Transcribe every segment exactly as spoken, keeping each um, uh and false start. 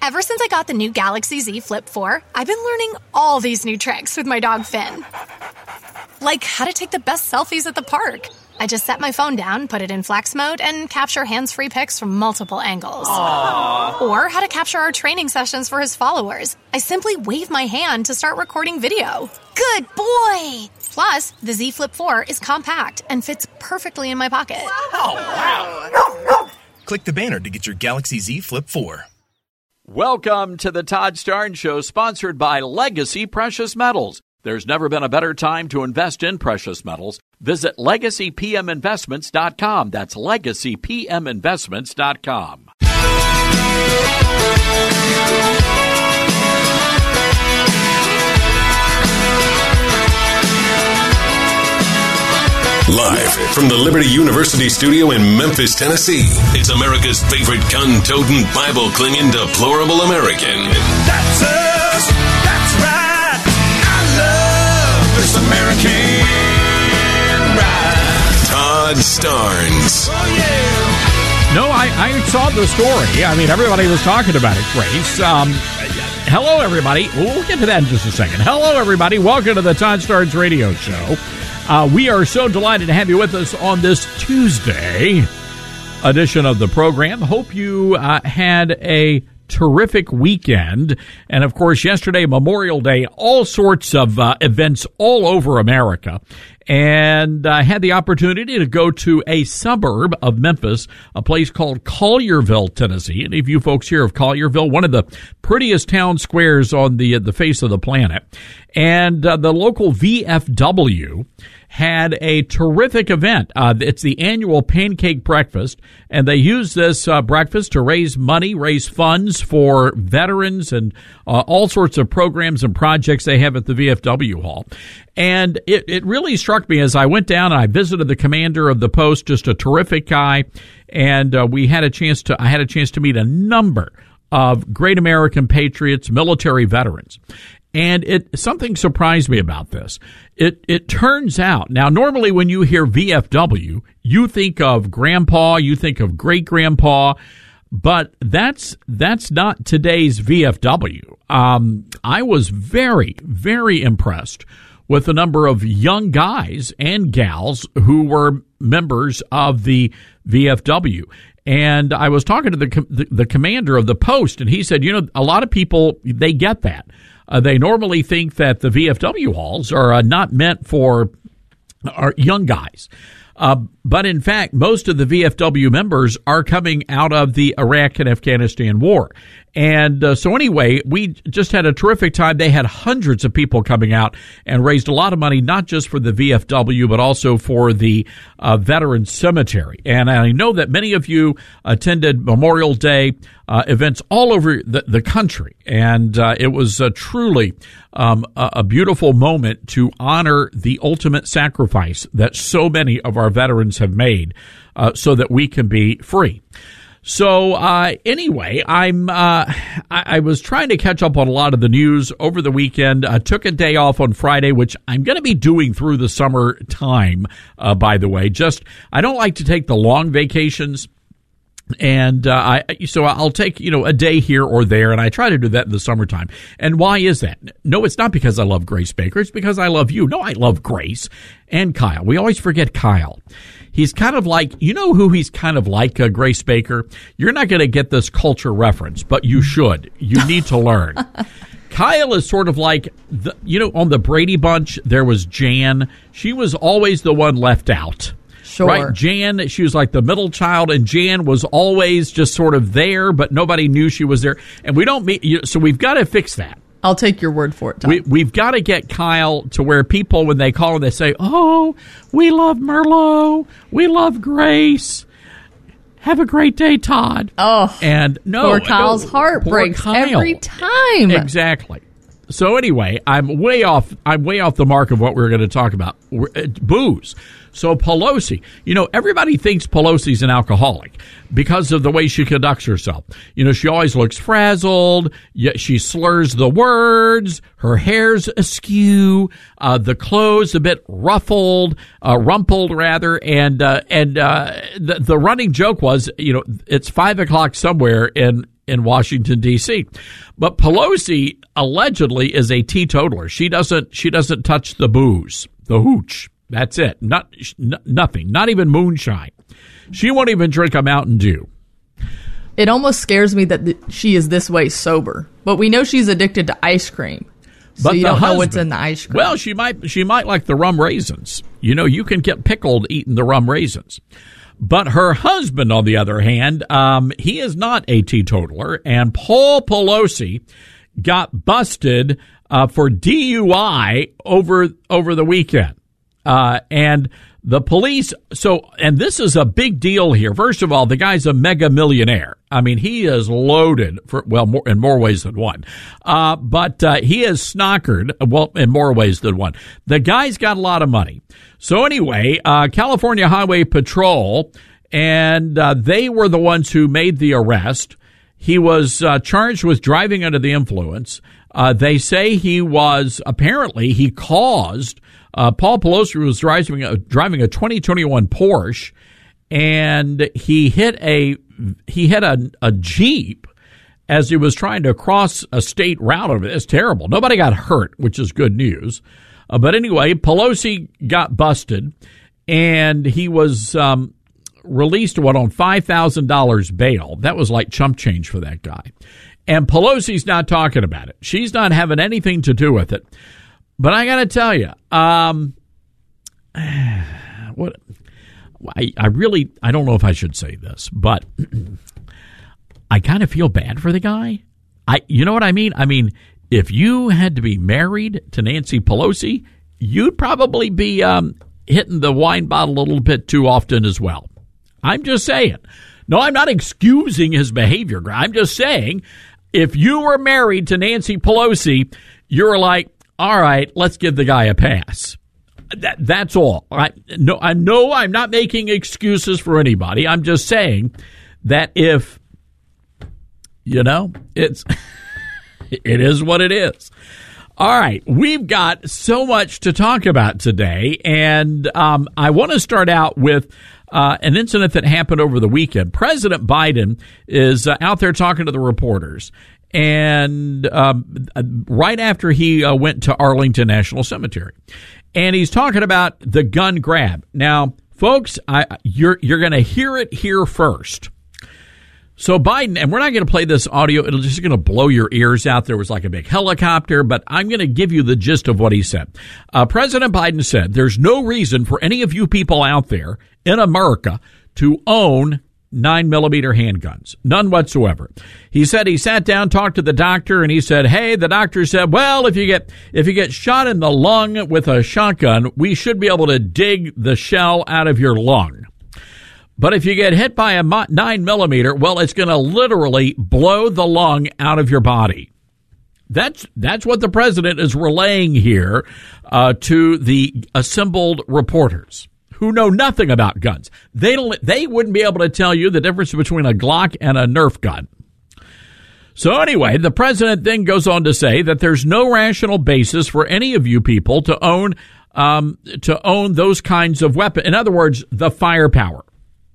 Ever since I got the new Galaxy Z Flip four, I've been learning all these new tricks with my dog Finn. Like how to take the best selfies at the park. I just set my phone down, put it in flex mode, and capture hands-free pics from multiple angles. Aww. Or how to capture our training sessions for his followers. I simply wave my hand to start recording video. Good boy! Plus, the Z Flip four is compact and fits perfectly in my pocket. Oh, wow. Click the banner to get your Galaxy Z Flip four. Welcome to the Todd Starnes Show, sponsored by Legacy Precious Metals. There's never been a better time to invest in precious metals. Visit legacy p m investments dot com. That's legacy p m investments dot com. Live from the Liberty University studio in Memphis, Tennessee, it's America's favorite gun-toting, Bible-clinging, deplorable American. That's us. That's right. I love this American ride. Todd Starnes. Oh, yeah. No, I, I saw the story. I mean, everybody was talking about it, Grace. Um, hello, everybody. We'll get to that in just a second. Hello, everybody. Welcome to the Todd Starnes Radio Show. Uh, we are so delighted to have you with us on this Tuesday edition of the program. Hope you uh, had a terrific weekend. And, of course, yesterday, Memorial Day, all sorts of uh, events all over America. And I uh, had the opportunity to go to a suburb of Memphis, a place called Collierville, Tennessee. Any of you folks here of Collierville, one of the prettiest town squares on the uh, the face of the planet. And uh, the local V F W had a terrific event. Uh, it's the annual Pancake Breakfast, and they use this uh, breakfast to raise money, raise funds for veterans and uh, all sorts of programs and projects they have at the V F W Hall. And it, it really struck me as I went down and I visited the commander of the post, just a terrific guy, and uh, we had a chance to I had a chance to meet a number of great American patriots, military veterans. And it something surprised me about this. It it turns out, now normally when you hear V F W, you think of grandpa, you think of great grandpa, but that's that's not today's V F W. Um, I was very, very impressed with the number of young guys and gals who were members of the V F W. And I was talking to the, the the commander of the post, and he said, you know, a lot of people, they get that. Uh, they normally think that the V F W halls are uh, not meant for our young guys. Uh, but in fact, most of the V F W members are coming out of the Iraq and Afghanistan war. And uh, so anyway, we just had a terrific time. They had hundreds of people coming out and raised a lot of money, not just for the V F W, but also for the uh, Veterans Cemetery. And I know that many of you attended Memorial Day uh, events all over the, the country. And uh, it was uh, truly um, a, a beautiful moment to honor the ultimate sacrifice that so many of our veterans have made uh, so that we can be free. So uh, anyway, I'm uh, I, I was trying to catch up on a lot of the news over the weekend. I took a day off on Friday, which I'm going to be doing through the summer time. Uh, by the way, just I don't like to take the long vacations. And uh, I, so I'll take, you know, a day here or there, and I try to do that in the summertime. And why is that? No, it's not because I love Grace Baker. It's because I love you. No, I love Grace and Kyle. We always forget Kyle. He's kind of like, you know who he's kind of like, uh, Grace Baker? You're not going to get this culture reference, but you should. You need to learn. Kyle is sort of like, the, you know, on the Brady Bunch, there was Jan. She was always the one left out. Sure. Right, Jan, she was like the middle child, and Jan was always just sort of there, but nobody knew she was there. And we don't meet, you know, so we've got to fix that. I'll take your word for it, Tom. We, we've got to get Kyle to where people, when they call him, they say, oh, we love Merlot, we love Grace. Have a great day, Todd. Oh, and no, poor Kyle's no, heart poor breaks Kyle. every time. Exactly. So anyway, I'm way off. I'm way off the mark of what we we're going to talk about. We're, uh, booze. So Pelosi, you know, everybody thinks Pelosi's an alcoholic because of the way she conducts herself. You know, she always looks frazzled. Yet she slurs the words. Her hair's askew. Uh, the clothes a bit ruffled, uh, rumpled rather. And uh, and uh, the, the running joke was, you know, it's five o'clock somewhere, and in Washington, D C. But Pelosi allegedly is a teetotaler. She doesn't she doesn't touch the booze, the hooch. That's it. Not n- nothing. Not even moonshine. She won't even drink a Mountain Dew. It almost scares me that th- she is this way sober. But we know she's addicted to ice cream. So But you the don't husband, know what's in the ice cream. Well, she might she might like the rum raisins. You know, you can get pickled eating the rum raisins. But her husband, on the other hand, um, he is not a teetotaler, and Paul Pelosi got busted uh, for D U I over over the weekend. Uh, and the police, so, and this is a big deal here. First of all, the guy's a mega millionaire. I mean, he is loaded for, well, more, in more ways than one. Uh, but, uh, he is snockered, well, in more ways than one. The guy's got a lot of money. So anyway, uh, California Highway Patrol, and, uh, they were the ones who made the arrest. He was, uh, charged with driving under the influence. Uh, they say he was, apparently, he caused, Uh, Paul Pelosi was driving a, driving a twenty twenty-one Porsche, and he hit a he hit a, a Jeep as he was trying to cross a state route over it. It's terrible. Nobody got hurt, which is good news. Uh, but anyway, Pelosi got busted, and he was um, released what on five thousand dollars bail. That was like chump change for that guy. And Pelosi's not talking about it. She's not having anything to do with it. But I got to tell you, um, what I, I really, I don't know if I should say this, but I kind of feel bad for the guy. I, you know what I mean? I mean, if you had to be married to Nancy Pelosi, you'd probably be um, hitting the wine bottle a little bit too often as well. I'm just saying. No, I'm not excusing his behavior. I'm just saying, if you were married to Nancy Pelosi, you're like, all right, let's give the guy a pass. That, that's all. I, no, I know I'm not making excuses for anybody. I'm just saying that if, you know, it's it is what it is. All right, we've got so much to talk about today, and um, I want to start out with uh, an incident that happened over the weekend. President Biden is uh, out there talking to the reporters. And um, right after he uh, went to Arlington National Cemetery, and he's talking about the gun grab. Now, folks, I, you're you're going to hear it here first. So Biden, and we're not going to play this audio; it'll just going to blow your ears out. There was like a big helicopter, but I'm going to give you the gist of what he said. Uh, President Biden said, "There's no reason for any of you people out there in America to own nine millimeter handguns. None whatsoever." He said he sat down, talked to the doctor, and he said, hey, the doctor said, well, if you get if you get shot in the lung with a shotgun, we should be able to dig the shell out of your lung. But if you get hit by a nine millimeter, well, it's going to literally blow the lung out of your body. That's that's what the president is relaying here uh, to the assembled reporters who know nothing about guns. They don't. They wouldn't be able to tell you the difference between a Glock and a Nerf gun. So anyway, the president then goes on to say that there's no rational basis for any of you people to own um, to own those kinds of weapons. In other words, the firepower.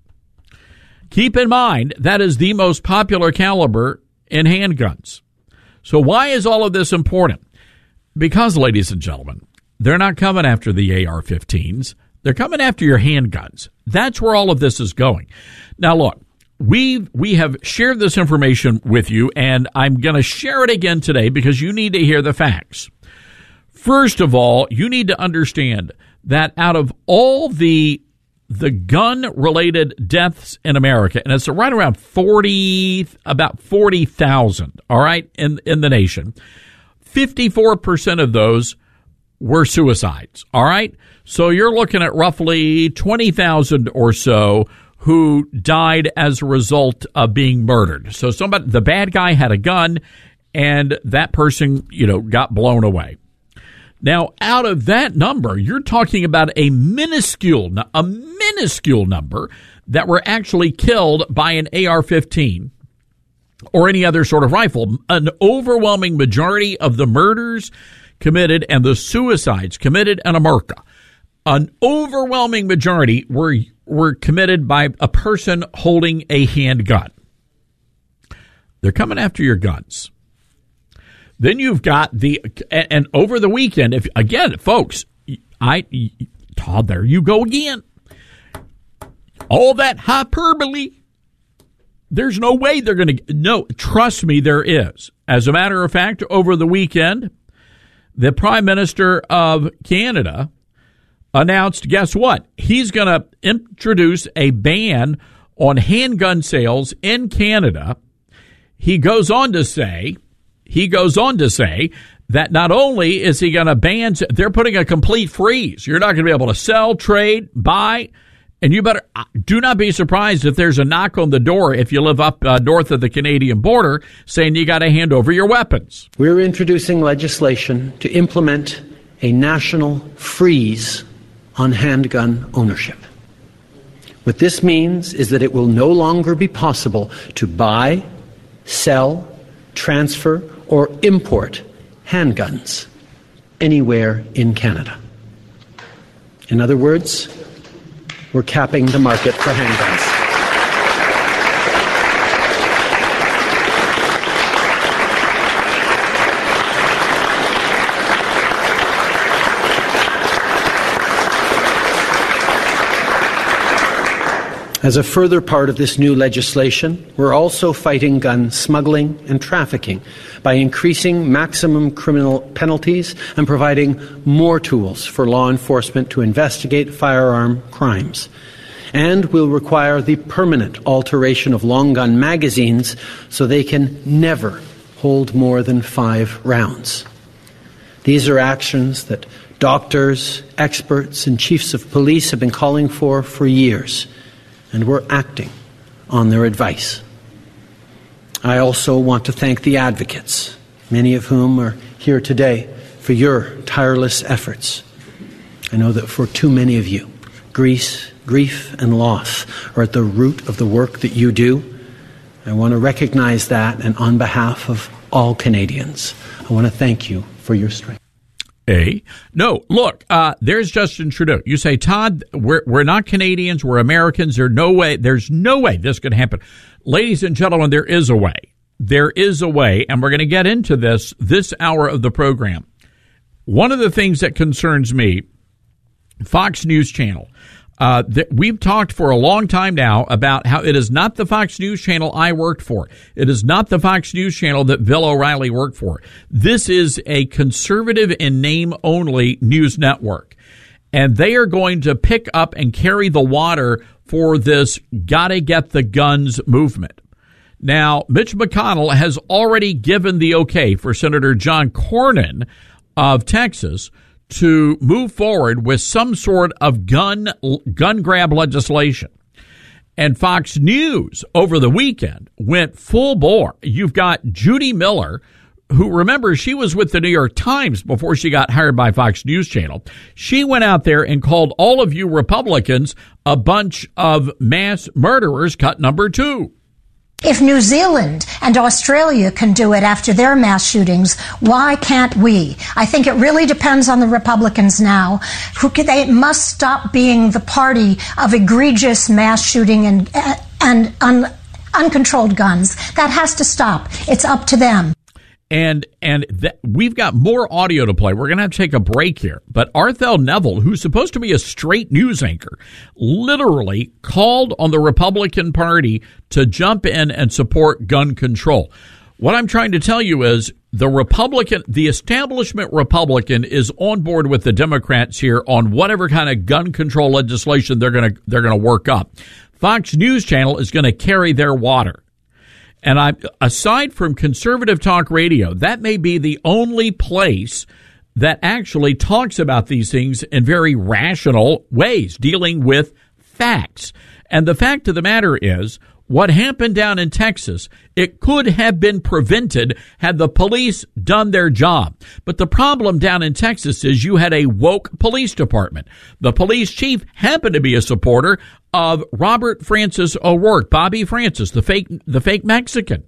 Keep in mind that is the most popular caliber in handguns. So why is all of this important? Because, ladies and gentlemen, they're not coming after the A R fifteens. They're coming after your handguns. That's where all of this is going. Now, look, we we have shared this information with you, and I'm going to share it again today because you need to hear the facts. First of all, you need to understand that out of all the the gun-related deaths in America, and it's right around forty, about forty thousand, all right, in in the nation, fifty-four percent of those were suicides, all right? So you're looking at roughly twenty thousand or so who died as a result of being murdered. So somebody, the bad guy had a gun, and that person, you know, got blown away. Now, out of that number, you're talking about a minuscule, a minuscule number that were actually killed by an A R fifteen or any other sort of rifle. An overwhelming majority of the murders committed and the suicides committed in America, an overwhelming majority were were committed by a person holding a handgun. They're coming after your guns. Then you've got the, and, and over the weekend, if again, folks, I, Todd, there you go again. All that hyperbole. There's no way they're going to, no, trust me, there is. As a matter of fact, over the weekend, the Prime Minister of Canada announced, guess what? He's going to introduce a ban on handgun sales in Canada. He goes on to say, he goes on to say that not only is he going to ban, they're putting a complete freeze. You're not going to be able to sell, trade, buy. And you better do not be surprised if there's a knock on the door if you live up uh, north of the Canadian border saying you got to hand over your weapons. We're introducing legislation to implement a national freeze on handgun ownership. What this means is that it will no longer be possible to buy, sell, transfer, or import handguns anywhere in Canada. In other words, we're capping the market for handguns. As a further part of this new legislation, we're also fighting gun smuggling and trafficking by increasing maximum criminal penalties and providing more tools for law enforcement to investigate firearm crimes. And we'll require the permanent alteration of long gun magazines so they can never hold more than five rounds. These are actions that doctors, experts, and chiefs of police have been calling for for years. And we're acting on their advice. I also want to thank the advocates, many of whom are here today, for your tireless efforts. I know that for too many of you, grief, grief and loss are at the root of the work that you do. I want to recognize that, and on behalf of all Canadians, I want to thank you for your strength. A. No, look, uh, there's Justin Trudeau. You say, Todd, we're we're not Canadians, we're Americans. There's no way, there's no way this could happen. Ladies and gentlemen, there is a way. There is a way, and we're going to get into this this hour of the program. One of the things that concerns me, Fox News Channel, Uh, th- we've talked for a long time now about how it is not the Fox News Channel I worked for. It is not the Fox News Channel that Bill O'Reilly worked for. This is a conservative in name only news network. And they are going to pick up and carry the water for this gotta get the guns movement. Now, Mitch McConnell has already given the okay for Senator John Cornyn of Texas to move forward with some sort of gun gun grab legislation. And Fox News over the weekend went full bore. You've got Judy Miller, who, remember, she was with the New York Times before she got hired by Fox News Channel. She went out there and called all of you Republicans a bunch of mass murderers, cut number two. If New Zealand and Australia can do it after their mass shootings, why can't we? I think it really depends on the Republicans now. Who can, they must stop being the party of egregious mass shooting and and un, uncontrolled guns. That has to stop. It's up to them. And and th- we've got more audio to play. We're going to have to take a break here. But Arthel Neville, who's supposed to be a straight news anchor, literally called on the Republican Party to jump in and support gun control. What I'm trying to tell you is the Republican, the establishment Republican is on board with the Democrats here on whatever kind of gun control legislation they're going to they're going to work up. Fox News Channel is going to carry their water. And I, aside from conservative talk radio, that may be the only place that actually talks about these things in very rational ways, dealing with facts. And the fact of the matter is, what happened down in Texas, it could have been prevented had the police done their job. But the problem down in Texas is you had a woke police department. The police chief happened to be a supporter of Robert Francis O'Rourke, Bobby Francis, the fake, the fake Mexican.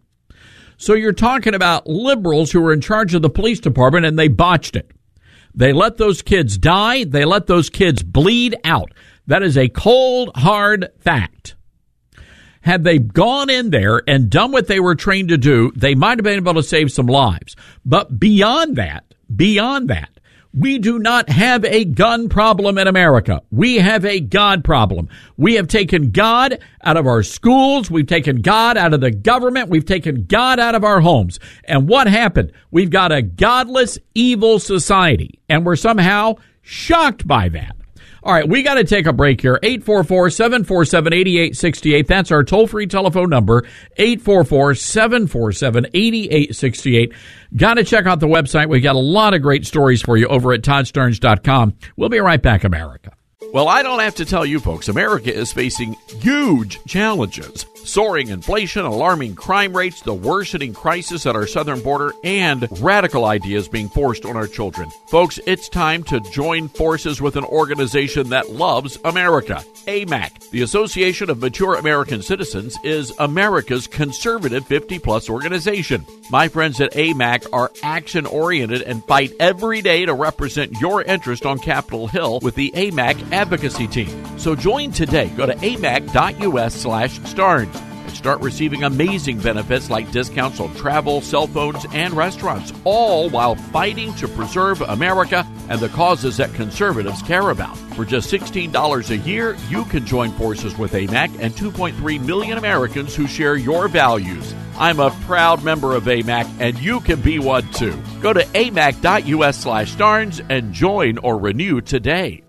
So you're talking about liberals who were in charge of the police department, and they botched it. They let those kids die. They let those kids bleed out. That is a cold, hard fact. Had they gone in there and done what they were trained to do, they might have been able to save some lives. But beyond that, beyond that, we do not have a gun problem in America. We have a God problem. We have taken God out of our schools. We've taken God out of the government. We've taken God out of our homes. And what happened? We've got a godless, evil society, and we're somehow shocked by that. All right, we got to take a break here. eight four four, seven four seven, eight eight six eight. That's our toll-free telephone number, eight four four, seven four seven, eight eight six eight. Got to check out the website. We got a lot of great stories for you over at todd starnes dot com. We'll be right back, America. Well, I don't have to tell you folks, America is facing huge challenges. Soaring inflation, alarming crime rates, the worsening crisis at our southern border, and radical ideas being forced on our children. Folks, it's time to join forces with an organization that loves America. A M A C, the Association of Mature American Citizens, is America's conservative fifty-plus organization. My friends at A M A C are action-oriented and fight every day to represent your interest on Capitol Hill with the A M A C advocacy team. So join today. Go to amac.us slash Starnes and start receiving amazing benefits like discounts on travel, cell phones, and restaurants, all while fighting to preserve America and the causes that conservatives care about. For just sixteen dollars a year, you can join forces with A M A C and two point three million Americans who share your values. I'm a proud member of A M A C, and you can be one too. Go to amac.us slash Starnes and join or renew today.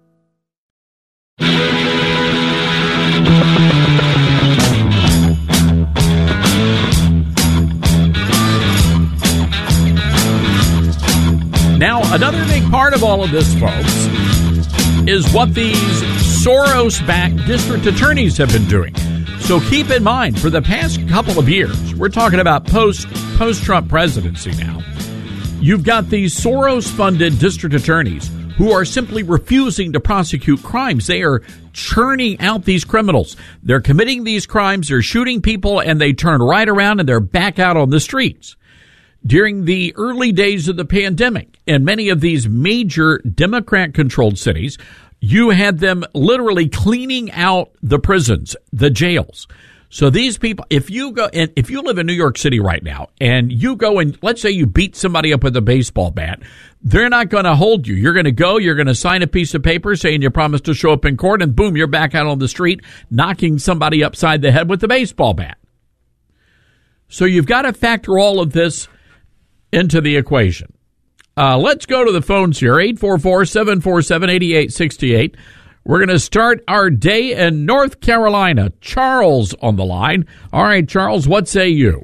Now, another big part of all of this, folks, is what these Soros-backed district attorneys have been doing. So keep in mind, for the past couple of years, we're talking about post, post-Trump presidency now, you've got these Soros-funded district attorneys who are simply refusing to prosecute crimes. They are churning out these criminals. They're committing these crimes, they're shooting people, and they turn right around and they're back out on the streets. During the early days of the pandemic, in many of these major Democrat-controlled cities, you had them literally cleaning out the prisons, the jails. So these people, if you go, and if you live in New York City right now, and you go and let's say you beat somebody up with a baseball bat, they're not going to hold you. You're going to go, you're going to sign a piece of paper saying you promised to show up in court, and boom, you're back out on the street knocking somebody upside the head with the baseball bat. So you've got to factor all of this into the equation. Uh, let's go to the phones here, eight four four, seven four seven, eight eight six eight. We're going to start our day in North Carolina. Charles on the line. All right, Charles, what say you?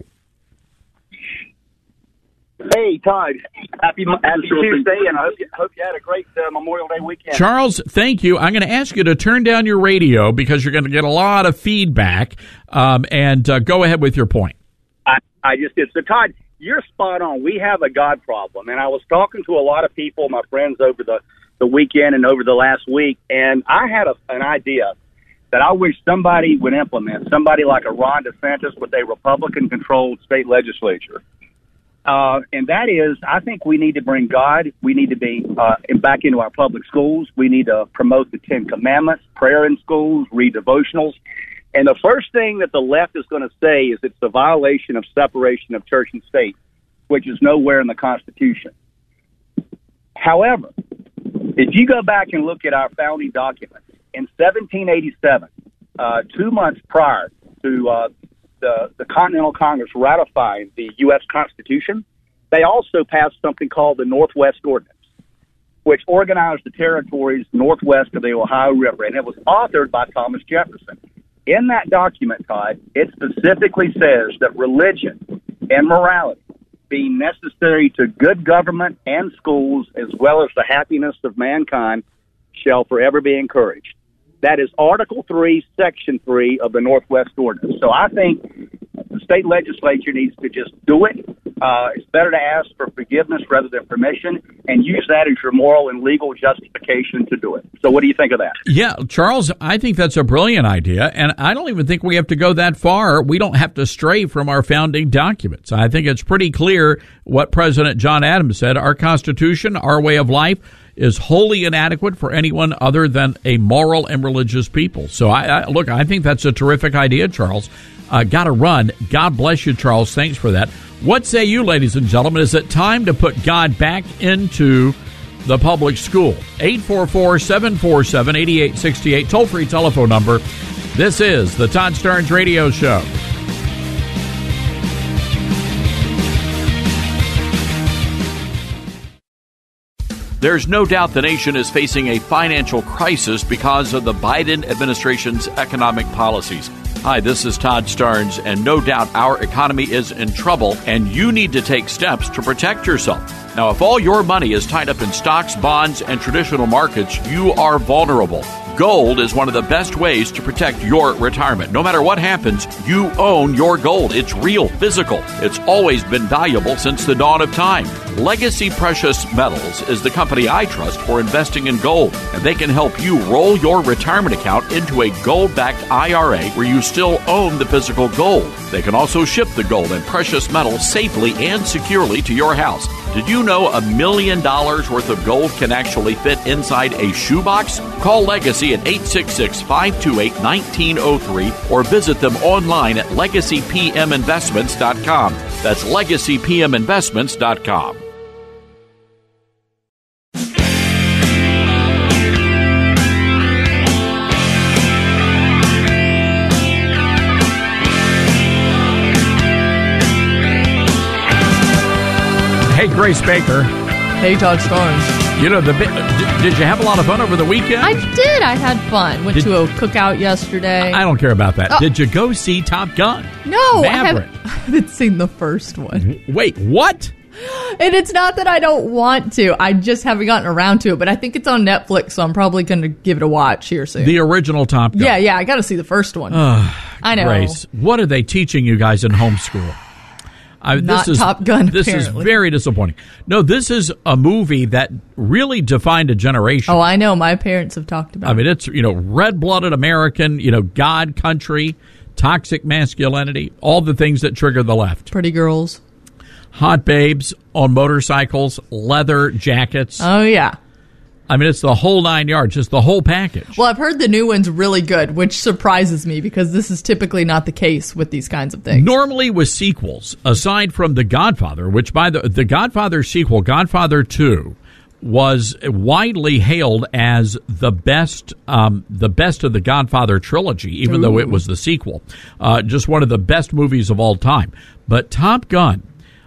Hey, Todd. Happy, happy Tuesday, and I hope you, hope you had a great uh, Memorial Day weekend. Charles, thank you. I'm going to ask you to turn down your radio because you're going to get a lot of feedback, um, and uh, go ahead with your point. I, I just did. So, Todd, you're spot on. We have a God problem, and I was talking to a lot of people, my friends, over the, the weekend and over the last week, and I had a, an idea that I wish somebody would implement, somebody like a Ron DeSantis with a Republican-controlled state legislature. Uh, and that is, I think we need to bring God. We need to be uh, back into our public schools. We need to promote the Ten Commandments, prayer in schools, read devotionals. And the first thing that the left is going to say is it's a violation of separation of church and state, which is nowhere in the Constitution. However, if you go back and look at our founding documents, in seventeen eighty-seven, uh, two months prior to uh, the, the Continental Congress ratifying the U S Constitution, they also passed something called the Northwest Ordinance, which organized the territories northwest of the Ohio River, and it was authored by Thomas Jefferson. In that document, Todd, it specifically says that religion and morality, being necessary to good government and schools, as well as the happiness of mankind, shall forever be encouraged. That is Article three, Section three of the Northwest Ordinance. So I think the state legislature needs to just do it. Uh, it's better to ask for forgiveness rather than permission, and use that as your moral and legal justification to do it. So what do you think of that? Yeah, Charles, I think that's a brilliant idea, and I don't even think we have to go that far. We don't have to stray from our founding documents. I think it's pretty clear what President John Adams said. Our Constitution, our way of life, is wholly inadequate for anyone other than a moral and religious people. So, I, I look, I think that's a terrific idea, Charles. Uh, Got to run. God bless you, Charles. Thanks for that. What say you, ladies and gentlemen? Is it time to put God back into the public school? eight four four, seven four seven, eight eight six eight, toll-free telephone number. This is the Todd Starnes Radio Show. There's no doubt the nation is facing a financial crisis because of the Biden administration's economic policies. Hi, this is Todd Starnes, and no doubt our economy is in trouble, and you need to take steps to protect yourself. Now, if all your money is tied up in stocks, bonds, and traditional markets, you are vulnerable. Gold is one of the best ways to protect your retirement. No matter what happens, you own your gold. It's real, physical. It's always been valuable since the dawn of time. Legacy Precious Metals is the company I trust for investing in gold, and they can help you roll your retirement account into a gold-backed I R A where you still own the physical gold. They can also ship the gold and precious metals safely and securely to your house. Did you know a million dollars worth of gold can actually fit inside a shoebox? Call Legacy at eight six six, five two eight, one nine zero three or visit them online at legacy p m investments dot com. That's legacy p m investments dot com. Hey, Grace Baker. Hey, Todd Starnes. You know, the did, did you have a lot of fun over the weekend? I did. I had fun. Went did, to a cookout yesterday. I don't care about that. Oh. Did you go see Top Gun? No, Maverick. I haven't, I haven't seen the first one. Wait, what? And it's not that I don't want to. I just haven't gotten around to it. But I think it's on Netflix, so I'm probably going to give it a watch here soon. The original Top Gun. Yeah, yeah. I got to see the first one. Uh, I know. Grace, what are they teaching you guys in homeschool? I, Not this is, Top Gun, This apparently. is very disappointing. No, this is a movie that really defined a generation. Oh, I know. My parents have talked about it. I mean, it's, you know, red-blooded American, you know, God, country, toxic masculinity, all the things that trigger the left. Pretty girls. Hot babes on motorcycles, leather jackets. Oh, yeah. I mean, it's the whole nine yards, just the whole package. Well, I've heard the new one's really good, which surprises me because this is typically not the case with these kinds of things. Normally with sequels, aside from The Godfather, which by the the Godfather sequel, Godfather two, was widely hailed as the best, um, the best of the Godfather trilogy, even Ooh. though it was the sequel. Uh, just one of the best movies of all time. But Top Gun,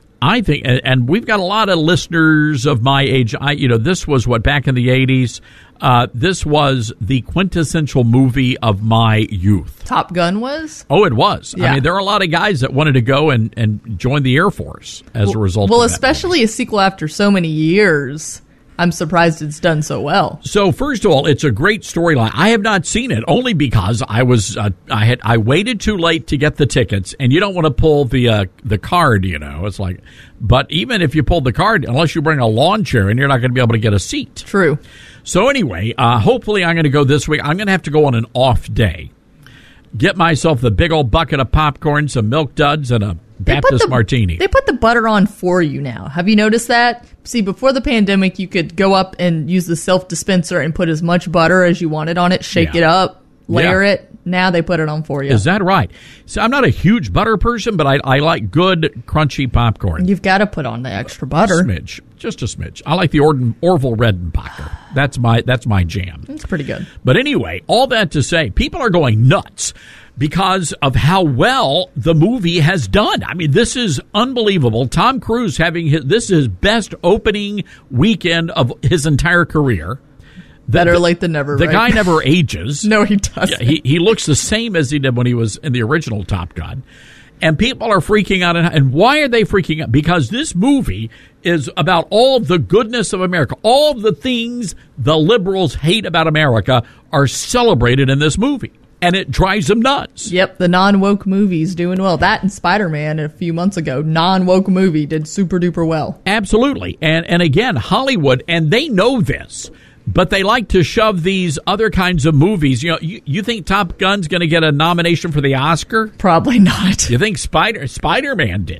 I think, and we've got a lot of listeners of my age. I, you know, this was what, back in the eighties. Uh, this was the quintessential movie of my youth. Top Gun was? Oh, it was. Yeah. I mean, there are a lot of guys that wanted to go and, and join the Air Force as well, a result well, of that. Well, especially movie. a sequel after so many years. I'm surprised it's done so well. So first of all, it's a great storyline. I have not seen it only because I was uh, I had I waited too late to get the tickets, and you don't want to pull the uh, the card, you know. It's like, but even if you pull the card, unless you bring a lawn chair, and you're not going to be able to get a seat. True. So anyway, uh, hopefully I'm going to go this week. I'm going to have to go on an off day. Get myself the big old bucket of popcorn, some Milk Duds, and a Baptist the, martini. They put the butter on for you now. Have you noticed that? See, before the pandemic, you could go up and use the self-dispenser and put as much butter as you wanted on it, shake yeah. it up, layer yeah. it. Now they put it on for you. Is that right? So I'm not a huge butter person, but I, I like good, crunchy popcorn. You've got to put on the extra butter. Smidge. Just a smidge. I like the Orden, Orville Redenbacher. That's my, that's my jam. It's pretty good. But anyway, all that to say, people are going nuts because of how well the movie has done. I mean, this is unbelievable. Tom Cruise having his, this is his best opening weekend of his entire career. Better the, late than never. The right? guy never ages. No, he doesn't. Yeah, he he looks the same as he did when he was in the original Top Gun. And people are freaking out. And why are they freaking out? Because this movie is about all the goodness of America. All the things the liberals hate about America are celebrated in this movie. And it drives them nuts. Yep, the non-woke movie's doing well. That and Spider-Man a few months ago, non-woke movie, did super duper well. Absolutely. And and again, Hollywood, and they know this, but they like to shove these other kinds of movies. You know, you, you think Top Gun's going to get a nomination for the Oscar? Probably not. You think Spider Spider-Man did?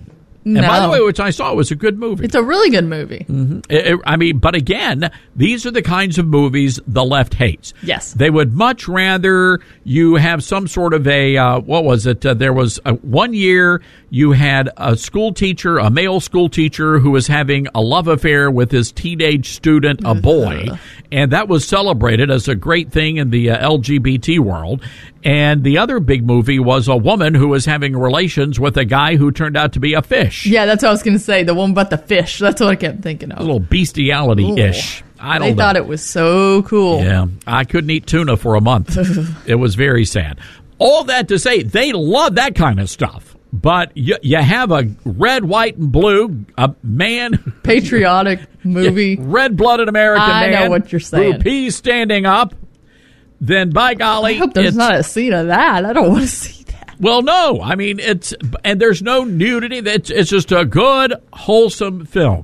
And No. by the way, which I saw was a good movie. It's a really good movie. Mm-hmm. It, it, I mean, but again, these are the kinds of movies the left hates. Yes. They would much rather you have some sort of a, uh, what was it? Uh, there was a, one year you had a school teacher, a male school teacher who was having a love affair with his teenage student, a boy. And that was celebrated as a great thing in the uh, L G B T world. And the other big movie was a woman who was having relations with a guy who turned out to be a fish. Yeah, that's what I was going to say. The one about the fish. That's what I kept thinking of. A little bestiality-ish. Ooh. I don't they know. thought it was so cool. Yeah, I couldn't eat tuna for a month. It was very sad. All that to say, they love that kind of stuff. But you, you have a red, white, and blue, a man... Patriotic movie. Red-blooded American I man. know what you're saying. Who pees standing up. Then, by golly... I hope there's it's, not a scene of that. I don't want to see that. Well, no. I mean, it's... And there's no nudity. It's, it's just a good, wholesome film.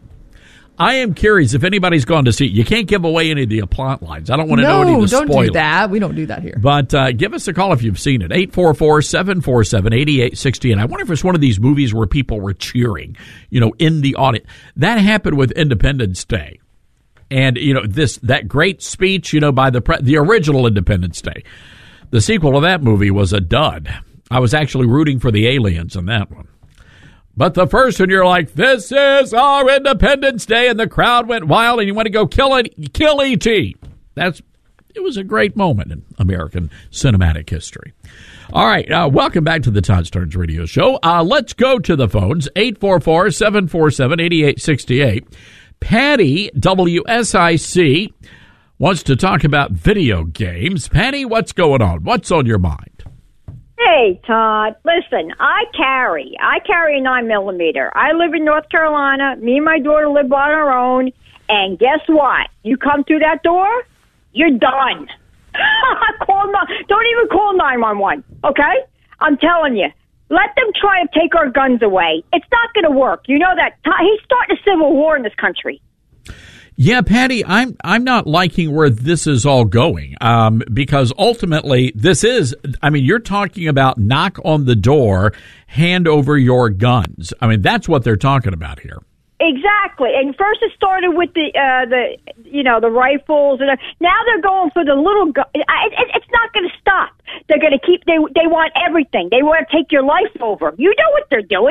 I am curious if anybody's gone to see it. You can't give away any of the plot lines. I don't want to no, know any of the don't spoilers. do that. We don't do that here. But uh, give us a call if you've seen it. eight four four, seven four seven, eight eight six zero. And I wonder if it's one of these movies where people were cheering, you know, in the audience. That happened with Independence Day. And, you know, this that great speech, you know, by the pre- the original Independence Day. The sequel to that movie was a dud. I was actually rooting for the aliens in that one. But the first one, you're like, this is our Independence Day, and the crowd went wild, and you want to go kill it, kill E T. That's it was a great moment in American cinematic history. All right, uh, welcome back to the Todd Starnes Radio Show. Uh, let's go to the phones, eight four four, seven four seven, eight eight six eight. Patty, W S I C, wants to talk about video games. Patty, what's going on? What's on your mind? Hey, Todd. Listen, I carry. I carry a nine millimeter. I live in North Carolina. Me and my daughter live on our own. And guess what? You come through that door, you're done. call not, don't even call nine one one, okay? I'm telling you. Let them try to take our guns away. It's not going to work. You know that. He's starting a civil war in this country. Yeah, Patty, I'm I'm not liking where this is all going, um, because ultimately this is, I mean, you're talking about knock on the door, hand over your guns. I mean, that's what they're talking about here. Exactly. And first it started with the, uh, the you know, the rifles. And now they're going for the little gun. It, it, it's not going to stop. They're going to keep, they, they want everything. They want to take your life over. You know what they're doing.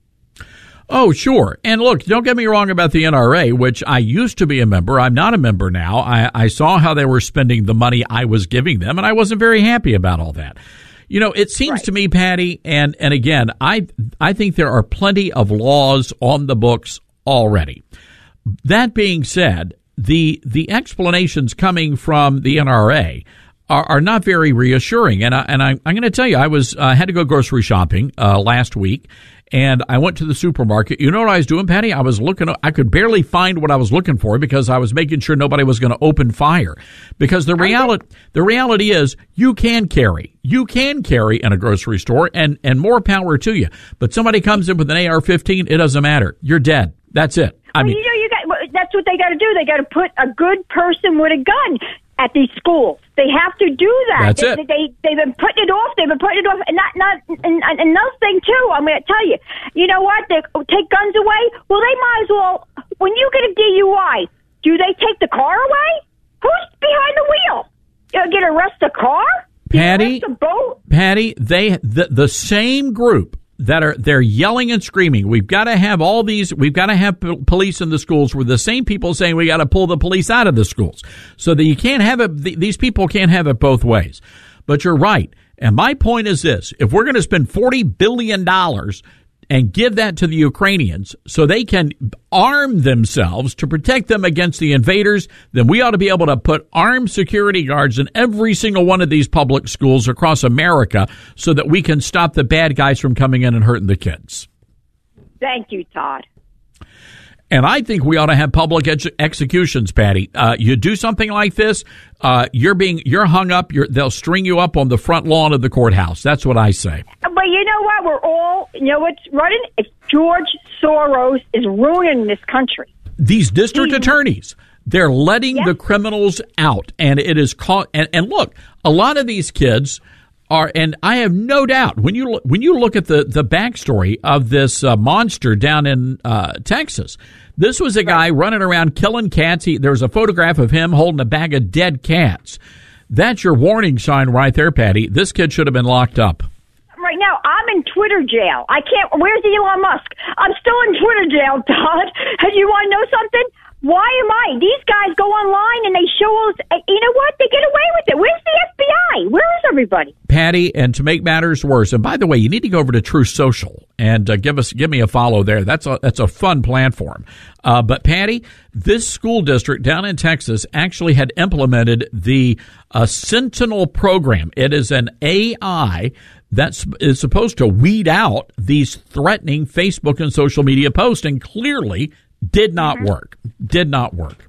Oh, sure. And look, don't get me wrong about the N R A, which I used to be a member. I'm not a member now. I, I saw how they were spending the money I was giving them, and I wasn't very happy about all that. You know, it seems right. to me, Patty, and, and again, I I think there are plenty of laws on the books already. That being said, the the explanations coming from the N R A are, are not very reassuring. And I, and I, I'm going to tell you, I was uh, had to go grocery shopping uh, last week. And I went to the supermarket. You know what I was doing, Patty? I was looking, I could barely find what I was looking for because I was making sure nobody was going to open fire. Because the reality, the reality is you can carry, you can carry in a grocery store and, and more power to you. But somebody comes in with an A R fifteen, it doesn't matter. You're dead. That's it. I well, mean, you know, you got, that's what they got to do. They got to put a good person with a gun at these schools. They have to do that. That's they, it. They, they've been putting it off. They've been putting it off. And not, not, and, and another thing, too, I'm going to tell you, you know what? They take guns away. Well, they might as well, when you get a D U I, do they take the car away? Who's behind the wheel? You get arrest the car? Patty, arrest the boat? Patty, they, the, the same group that are, they're yelling and screaming, we've got to have all these, we've got to have p- police in the schools, were the same people saying we got to pull the police out of the schools. So that you can't have it, th- these people can't have it both ways. But you're right. And my point is this, if we're going to spend forty billion dollars and give that to the Ukrainians so they can arm themselves to protect them against the invaders, then we ought to be able to put armed security guards in every single one of these public schools across America so that we can stop the bad guys from coming in and hurting the kids. Thank you, Todd. And I think we ought to have public ex- executions, Patty. Uh, you do something like this, uh, you're being you're hung up. You're, they'll string you up on the front lawn of the courthouse. That's what I say. But you know what? We're all, you know what's running? It's George Soros is ruining this country. These district He, attorneys, they're letting yes. the criminals out, and it is caught. And, and look, a lot of these kids are, and I have no doubt when you when you look at the the backstory of this uh, monster down in uh, Texas, this was a guy running around killing cats. He, there was a photograph of him holding a bag of dead cats. That's your warning sign right there, Patty. This kid should have been locked up. Right now, I'm in Twitter jail. I can't. Where's Elon Musk? I'm still in Twitter jail, Todd. And you want to know something? Why am I? These guys go online and they show us. You know what? They get away with it. Where's the F B I? Where is everybody? Patty, and to make matters worse, and by the way, you need to go over to True Social and uh, give us give me a follow there. That's a that's a fun platform. Uh, but Patty, this school district down in Texas actually had implemented the uh, Sentinel program. It is an A I that is supposed to weed out these threatening Facebook and social media posts, and clearly did not mm-hmm. work. Did not work.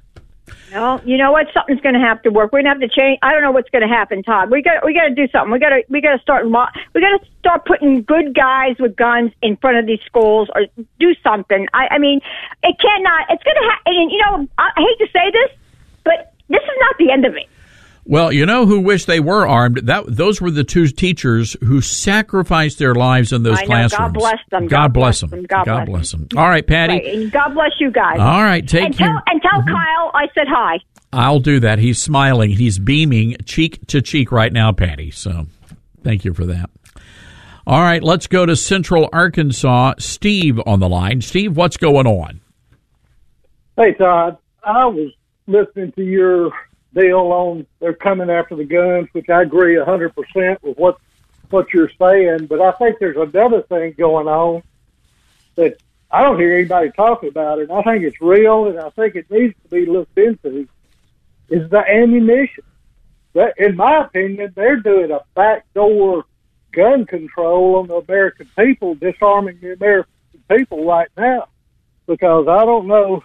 No, you know what? Something's going to have to work. We're going to have to change. I don't know what's going to happen, Todd. We got we got to do something. We got to we got to start. We got to start putting good guys with guns in front of these schools, or do something. I, I mean, it cannot. It's going to. Ha- and you know, I hate to say this, but this is not the end of it. Well, you know who wish they were armed? That those were the two teachers who sacrificed their lives in those I know, classrooms. God bless them. God, God bless bless them. them. God, God bless, bless them. All right, Patty. Right. And God bless you guys. All right, take and care. Tell, and tell mm-hmm. Kyle I said hi. I'll do that. He's smiling. He's beaming cheek to cheek right now, Patty. So thank you for that. All right, let's go to Central Arkansas. Steve on the line. Steve, what's going on? Hey, Todd. I was listening to your deal on they're coming after the guns, which I agree one hundred percent with what what you're saying. But I think there's another thing going on that I don't hear anybody talking about it. And I think it's real, and I think it needs to be looked into, is the ammunition. That, in my opinion, they're doing a backdoor gun control on the American people, disarming the American people right now. Because I don't know,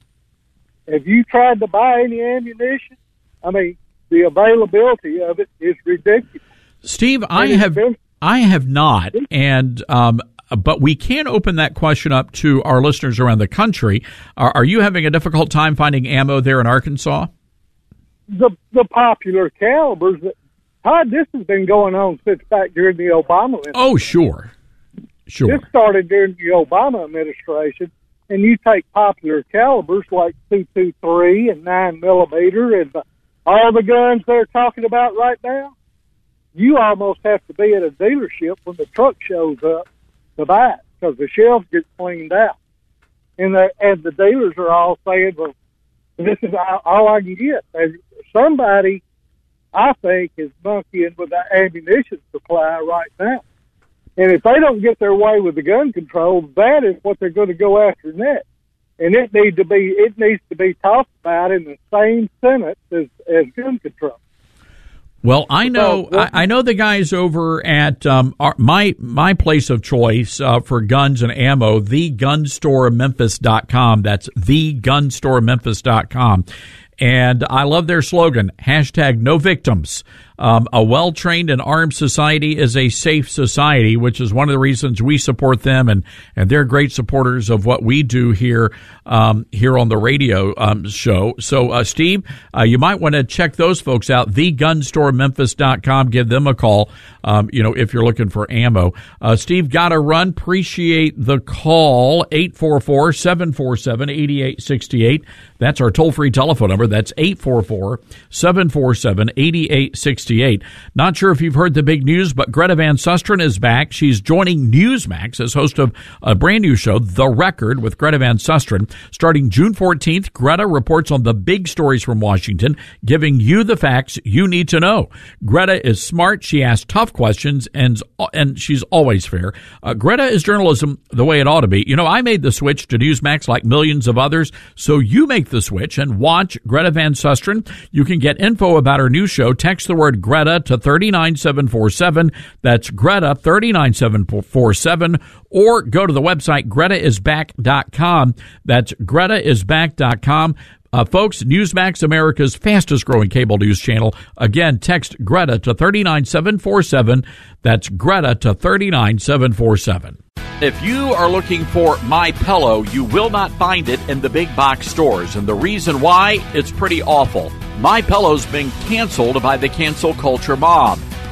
have you tried to buy any ammunition? I mean, the availability of it is ridiculous. Steve, I have been, I have not, and um, but we can open that question up to our listeners around the country. Are, are you having a difficult time finding ammo there in Arkansas? The the popular calibers, that, Todd, this has been going on since back during the Obama administration. Oh, sure. Sure. This started during the Obama administration, and you take popular calibers like two twenty-three and nine millimeter and the all the guns they're talking about right now, you almost have to be at a dealership when the truck shows up to buy it because the shelves get cleaned out. And the, and the dealers are all saying, well, this is all I can get. And somebody, I think, is monkeying with the ammunition supply right now. And if they don't get their way with the gun control, that is what they're going to go after next. And it needs to be it needs to be talked about in the same sentence as, as gun control. Well, I know I, I know the guys over at um, our, my my place of choice uh, for guns and ammo, the gun store memphis dot com. That's the gun store memphis dot com. And I love their slogan, hashtag no victims. Um, a well-trained and armed society is a safe society, which is one of the reasons we support them, and, and they're great supporters of what we do here um, here on the radio um, show. So, uh, Steve, uh, you might want to check those folks out, the gun store memphis dot com. Give them a call, um, you know, if you're looking for ammo. Uh, Steve, got to run. Appreciate the call, eight four four, seven four seven, eight eight six eight. That's our toll-free telephone number. That's eight four four, seven four seven, eight eight six eight. Not sure if you've heard the big news, but Greta Van Susteren is back. She's joining Newsmax as host of a brand new show, The Record, with Greta Van Susteren. Starting June fourteenth, Greta reports on the big stories from Washington, giving you the facts you need to know. Greta is smart. She asks tough questions, and and she's always fair. Uh, Greta is journalism the way it ought to be. You know, I made the switch to Newsmax like millions of others, so you make the switch and watch Greta Van Susteren. You can get info about her new show. Text the word Greta to three nine seven four seven. That's Greta three nine seven four seven. Or go to the website greta is back dot com. That's greta is back dot com. Uh, folks, Newsmax, America's fastest growing cable news channel. Again, text Greta to three nine seven four seven. That's Greta to three nine seven four seven. If you are looking for My Pillow, you will not find it in the big box stores. And the reason why, it's pretty awful. My Pillow's been canceled by the cancel culture mob.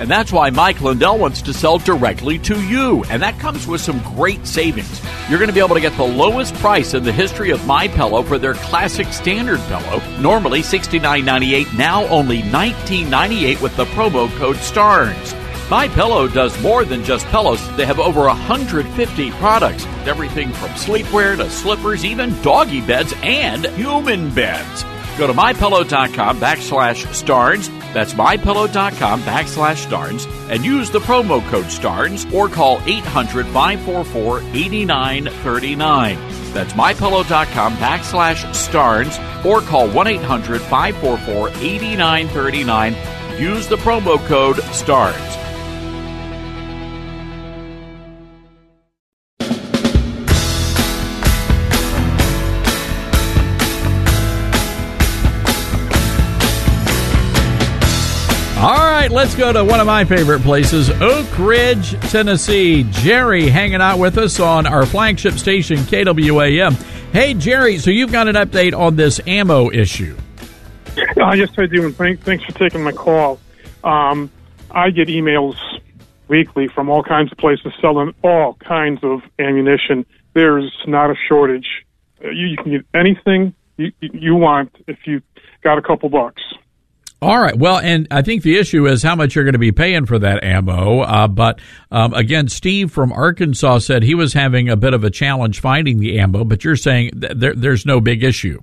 And that's why Mike Lindell wants to sell directly to you. And that comes with some great savings. You're going to be able to get the lowest price in the history of MyPillow for their classic standard pillow. Normally sixty-nine ninety-eight, now only nineteen ninety-eight with the promo code STARNS. MyPillow does more than just pillows. They have over one hundred fifty products. Everything from sleepwear to slippers, even doggy beds and human beds. Go to MyPillow.com backslash STARNS. That's MyPillow.com backslash STARNS and use the promo code STARNS or call eight hundred, five four four, eight nine three nine. That's MyPillow.com backslash STARNS or call one eight hundred, five four four, eight nine three nine. Use the promo code STARNS. All right, let's go to one of my favorite places, Oak Ridge, Tennessee. Jerry hanging out with us on our flagship station, K W A M. Hey, Jerry, so you've got an update on this ammo issue. Uh, yes, I do, and thank, thanks for taking my call. Um, I get emails weekly from all kinds of places selling all kinds of ammunition. There's not a shortage. Uh, you, you can get anything you, you want if you got a couple bucks. All right. Well, and I think the issue is how much you're going to be paying for that ammo. Uh, but um, again, Steve from Arkansas said he was having a bit of a challenge finding the ammo, but you're saying th- there, there's no big issue.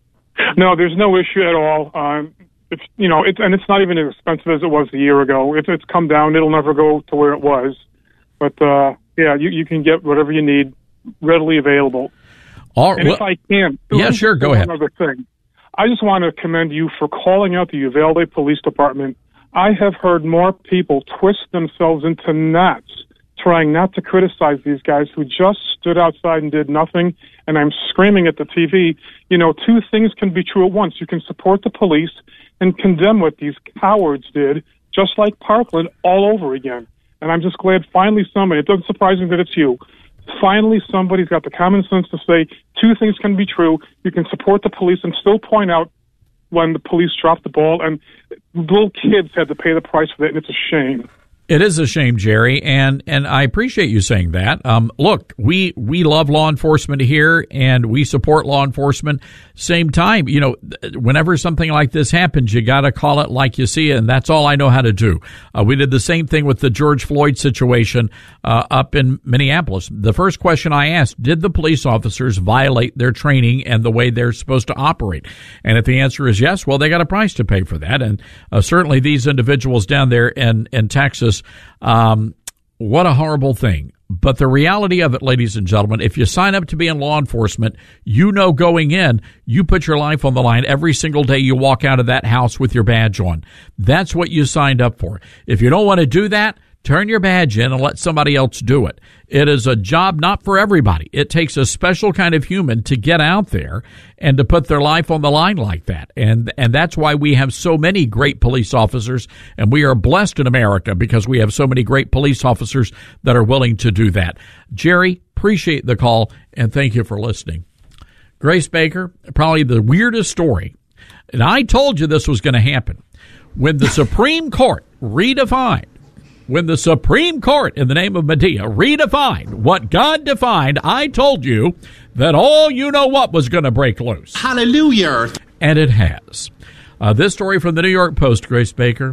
No, there's no issue at all. Um, it's you know, it's and it's not even as expensive as it was a year ago. If it's come down, it'll never go to where it was. But uh, yeah, you you can get whatever you need readily available. All, and well, if I can, yeah, sure, go ahead. Another thing. I just want to commend you for calling out the Uvalde Police Department. I have heard more people twist themselves into knots trying not to criticize these guys who just stood outside and did nothing, and I'm screaming at the T V. You know, two things can be true at once. You can support the police and condemn what these cowards did, just like Parkland, all over again. And I'm just glad finally somebody, it doesn't surprise me that it's you, finally somebody's got the common sense to say two things can be true. You can support the police and still point out when the police dropped the ball, and little kids had to pay the price for that, and it's a shame. It is a shame, Jerry, and, and I appreciate you saying that. Um, look, we, we love law enforcement here, and we support law enforcement. Same time, you know, whenever something like this happens, you got to call it like you see it, and that's all I know how to do. Uh, we did the same thing with the George Floyd situation uh, up in Minneapolis. The first question I asked, did the police officers violate their training and the way they're supposed to operate? And if the answer is yes, well, they got a price to pay for that, and uh, certainly these individuals down there in, in Texas, Um, what a horrible thing. But the reality of it, ladies and gentlemen, if you sign up to be in law enforcement, you know going in, you put your life on the line every single day you walk out of that house with your badge on. That's what you signed up for. If you don't want to do that, turn your badge in and let somebody else do it. It is a job not for everybody. It takes a special kind of human to get out there and to put their life on the line like that. And and that's why we have so many great police officers, and we are blessed in America because we have so many great police officers that are willing to do that. Jerry, appreciate the call, and thank you for listening. Grace Baker, probably the weirdest story. And I told you this was going to happen. When the Supreme Court redefined When the Supreme Court, in the name of Medea, redefined what God defined, I told you that all you-know-what was going to break loose. Hallelujah. And it has. Uh, this story from the New York Post, Grace Baker.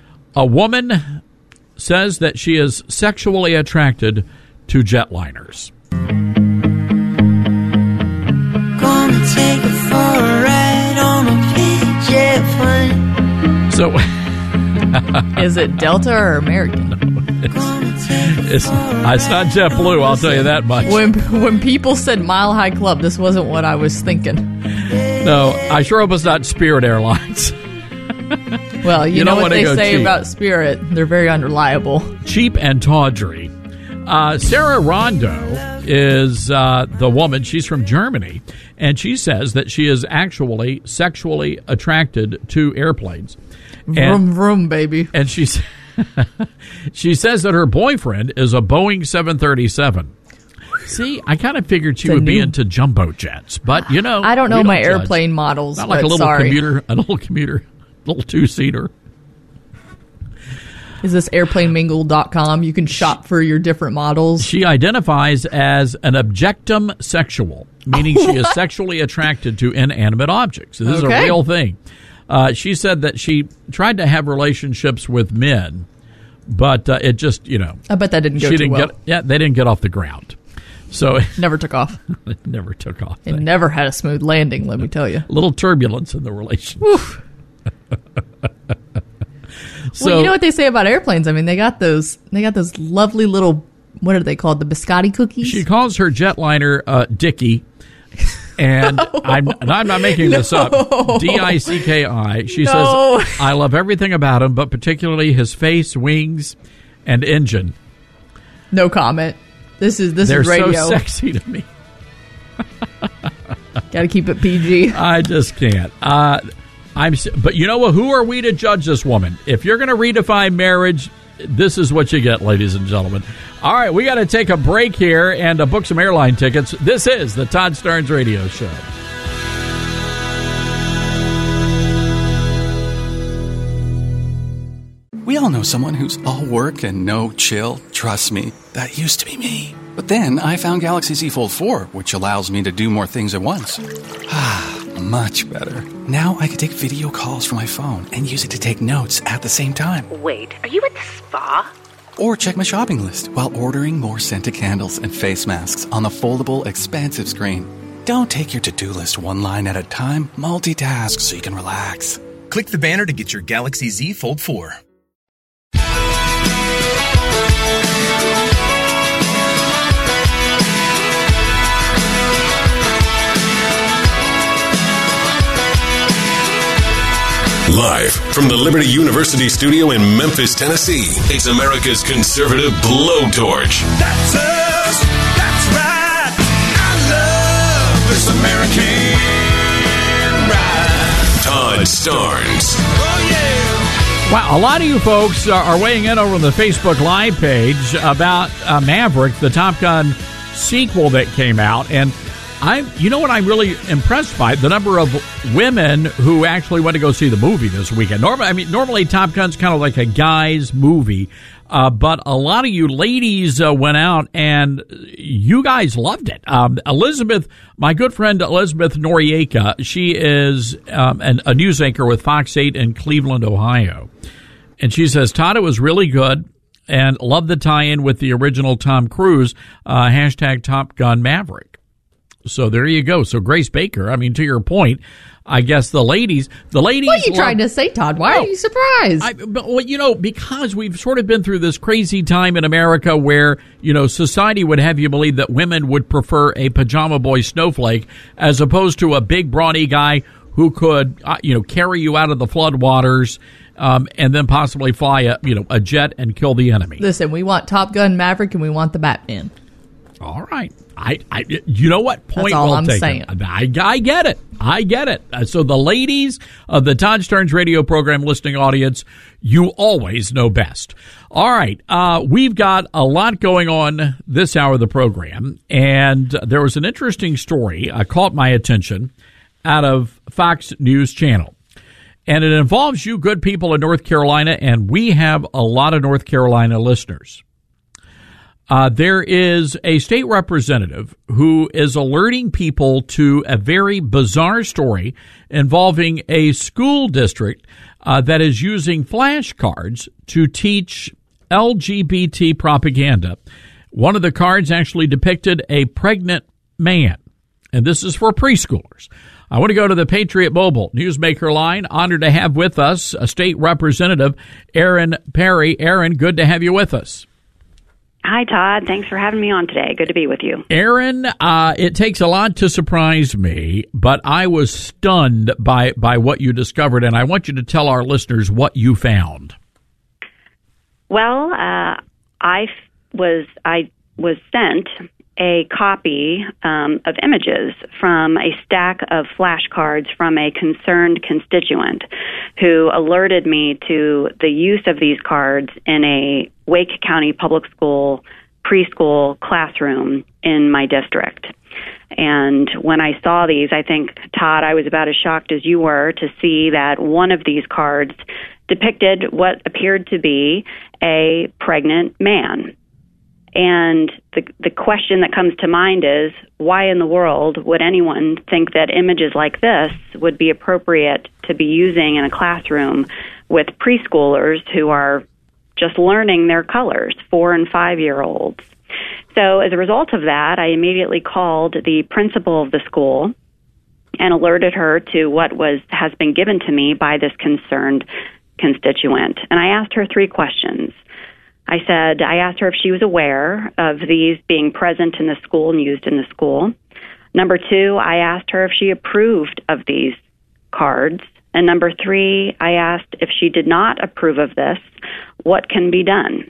A woman says that she is sexually attracted to jetliners. Gonna take it for a ride on a big jet plane. So... Is it Delta or American? No, it's, it's, it's not JetBlue, I'll tell you that much. When when people said Mile High Club, this wasn't what I was thinking. No, I sure hope it's not Spirit Airlines. Well, you, you know what they say cheap. about Spirit. They're very unreliable. Cheap and tawdry. Uh, Sarah Rondo is uh, the woman. She's from Germany, and she says that she is actually sexually attracted to airplanes. Vroom, vroom, baby. And she's, she says that her boyfriend is a Boeing seven thirty-seven. See, I kind of figured she would new... be into jumbo jets, but, you know. I don't know my don't airplane judge. models, Not like but a little sorry. commuter, a little commuter, little two-seater. Is this airplane mingle dot com? You can shop for your different models. She identifies as an objectum sexual, meaning she is sexually attracted to inanimate objects. So this okay. is a real thing. Uh, she said that she tried to have relationships with men, but uh, it just, you know. I bet that didn't go she too didn't well. Get, yeah, they didn't get off the ground. So never took off. It never took off. It never had a smooth landing, let me tell you. A little turbulence in the relationship. So, well, you know what they say about airplanes? I mean, they got those they got those lovely little, what are they called, the biscotti cookies? She calls her jetliner uh, Dickie, and no. I'm, and I'm not making no. this up, D I C K I. She no. says, I love everything about him, but particularly his face, wings, and engine. No comment. This is this They're is radio. so sexy to me. Got to keep it P G. I just can't. Uh, I'm, but you know what? Who are we to judge this woman? If you're going to redefine marriage, this is what you get, ladies and gentlemen. All right, we got to take a break here and uh, book some airline tickets. This is the Todd Starnes Radio Show. We all know someone who's all work and no chill. Trust me, that used to be me. But then I found Galaxy Z Fold four, which allows me to do more things at once. Ah, much better. Now I can take video calls from my phone and use it to take notes at the same time. Wait, are you at the spa? Or check my shopping list while ordering more scented candles and face masks on the foldable, expansive screen. Don't take your to-do list one line at a time. Multitask so you can relax. Click the banner to get your Galaxy Z Fold four. Live from the Liberty University studio in Memphis, Tennessee, it's America's conservative blowtorch. That's us. That's right. I love this American ride. Todd Starnes. Oh, yeah. Wow, a lot of you folks are, are weighing in over on the Facebook Live page about uh, Maverick, the Top Gun sequel that came out, and I'm, you know what I'm really impressed by? The number of women who actually went to go see the movie this weekend. Normally, I mean, normally Top Gun's kind of like a guy's movie, uh, but a lot of you ladies uh, went out and you guys loved it. Um, Elizabeth, my good friend Elizabeth Noriega, she is um, an, a news anchor with Fox eight in Cleveland, Ohio, and she says, Todd, it was really good and loved the tie-in with the original Tom Cruise, uh, hashtag Top Gun Maverick. So there you go. So Grace Baker, I mean, to your point, I guess the ladies, the ladies. What are you love, trying to say, Todd? Why oh, are you surprised? I, but, well, you know, because we've sort of been through this crazy time in America where, you know, society would have you believe that women would prefer a pajama boy snowflake as opposed to a big, brawny guy who could, uh, you know, carry you out of the floodwaters. Um, and then possibly fly a, you know, a jet and kill the enemy. Listen, we want Top Gun Maverick and we want the Batman. All right. I, I, you know what? Point That's all well I'm taken. saying. I, I get it. I get it. Uh, so the ladies of the Todd Starnes radio program listening audience, you always know best. All right. Uh, we've got a lot going on this hour of the program, and there was an interesting story uh, caught my attention out of Fox News Channel. And it involves you good people in North Carolina, and we have a lot of North Carolina listeners. Uh, there is a state representative who is alerting people to a very bizarre story involving a school district uh, that is using flashcards to teach L G B T propaganda. One of the cards actually depicted a pregnant man, and this is for preschoolers. I want to go to the Patriot Mobile Newsmaker line. Honored to have with us a state representative, Erin Perry. Erin, good to have you with us. Hi, Todd. Thanks for having me on today. Good to be with you. Erin, uh, it takes a lot to surprise me, but I was stunned by, by what you discovered, and I want you to tell our listeners what you found. Well, uh, I was I was sent a copy um, of images from a stack of flashcards from a concerned constituent who alerted me to the use of these cards in a Wake County Public School preschool classroom in my district. And when I saw these, I think, Todd, I was about as shocked as you were to see that one of these cards depicted what appeared to be a pregnant man. And the the question that comes to mind is, why in the world would anyone think that images like this would be appropriate to be using in a classroom with preschoolers who are just learning their colors, four and five-year-olds? So as a result of that, I immediately called the principal of the school and alerted her to what was has been given to me by this concerned constituent. And I asked her three questions. I said, I asked her if she was aware of these being present in the school and used in the school. Number two, I asked her if she approved of these cards. And number three, I asked if she did not approve of this, what can be done?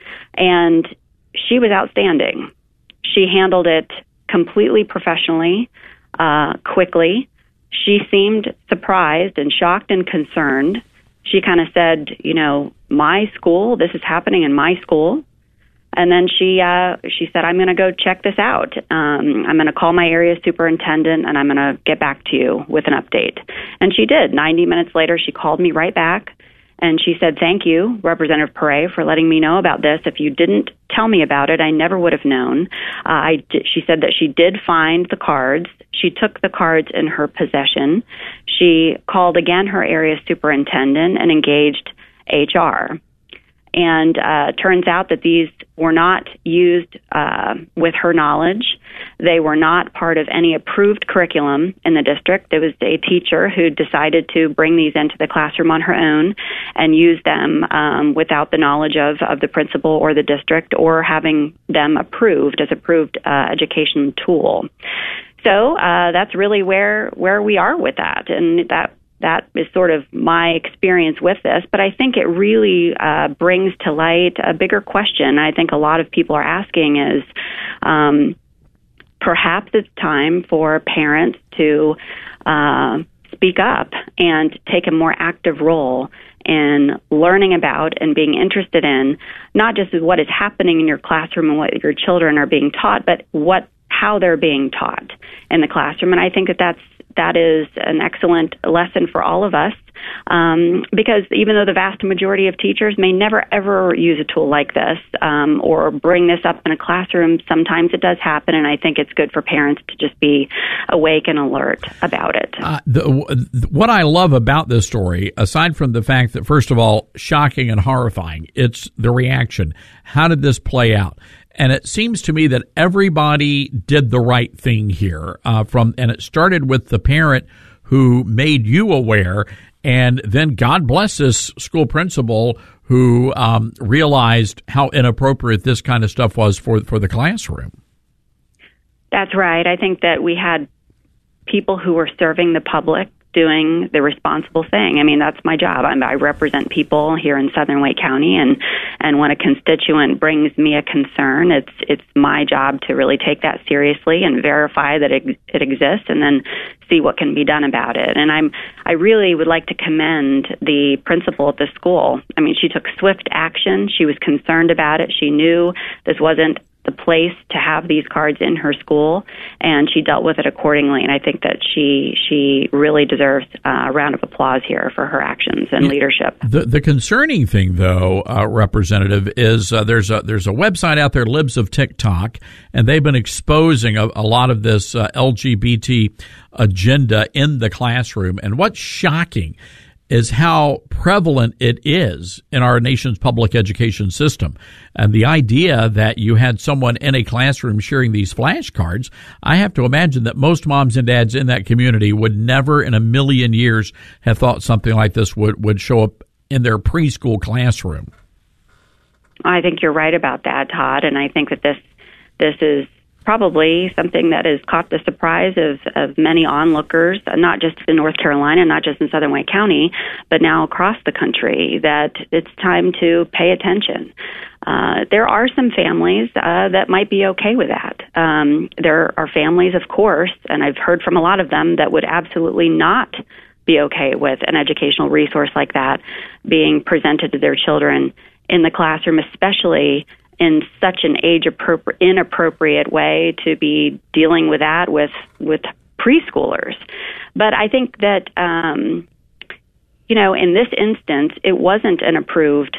And she was outstanding. She handled it completely professionally, uh, quickly. She seemed surprised and shocked and concerned. She kind of said, you know, my school, this is happening in my school. And then she uh, she said, I'm going to go check this out. Um, I'm going to call my area superintendent, and I'm going to get back to you with an update. And she did. ninety minutes later, she called me right back, and she said, thank you, Representative Perret, for letting me know about this. If you didn't tell me about it, I never would have known. Uh, I d- she said that she did find the cards. She took the cards in her possession. She called again her area superintendent and engaged H R. And uh, turns out that these were not used uh, with her knowledge. They were not part of any approved curriculum in the district. There was a teacher who decided to bring these into the classroom on her own and use them um, without the knowledge of, of the principal or the district, or having them approved as approved uh, education tool. So uh, that's really where where we are with that, and that that is sort of my experience with this. But I think it really uh, brings to light a bigger question I think a lot of people are asking is, um, perhaps it's time for parents to uh, speak up and take a more active role in learning about and being interested in not just what is happening in your classroom and what your children are being taught, but what how they're being taught in the classroom. And I think that that's that is an excellent lesson for all of us, um, because even though the vast majority of teachers may never, ever use a tool like this um, or bring this up in a classroom, sometimes it does happen, and I think it's good for parents to just be awake and alert about it. Uh, the, what I love about this story, aside from the fact that, first of all, shocking and horrifying, it's the reaction. How did this play out? And it seems to me that everybody did the right thing here. Uh, from and it started with the parent who made you aware, and then God bless this school principal who um, realized how inappropriate this kind of stuff was for for the classroom. That's right. I think that we had people who were serving the public doing the responsible thing. I mean, that's my job. I'm, I represent people here in Southern Wake County, and, and when a constituent brings me a concern, it's it's my job to really take that seriously and verify that it, it exists, and then see what can be done about it. And I'm I really would like to commend the principal at the school. I mean, she took swift action. She was concerned about it. She knew this wasn't the place to have these cards in her school, and she dealt with it accordingly. And I think that she she really deserves uh, a round of applause here for her actions and leadership. The the concerning thing, though, uh, Representative, is uh, there's a there's a website out there, Libs of TikTok, and they've been exposing a, a lot of this uh, L G B T agenda in the classroom. And what's shocking is how prevalent it is in our nation's public education system. And the idea that you had someone in a classroom sharing these flashcards, I have to imagine that most moms and dads in that community would never in a million years have thought something like this would, would show up in their preschool classroom. I think you're right about that, Todd, and I think that this this is probably something that has caught the surprise of, of many onlookers, not just in North Carolina, not just in Southern Wake County, but now across the country, that it's time to pay attention. Uh, there are some families uh, that might be okay with that. Um, there are families, of course, and I've heard from a lot of them, that would absolutely not be okay with an educational resource like that being presented to their children in the classroom, especially in such an age appropriate, inappropriate way to be dealing with that with with preschoolers. But I think that um, you know, in this instance, it wasn't an approved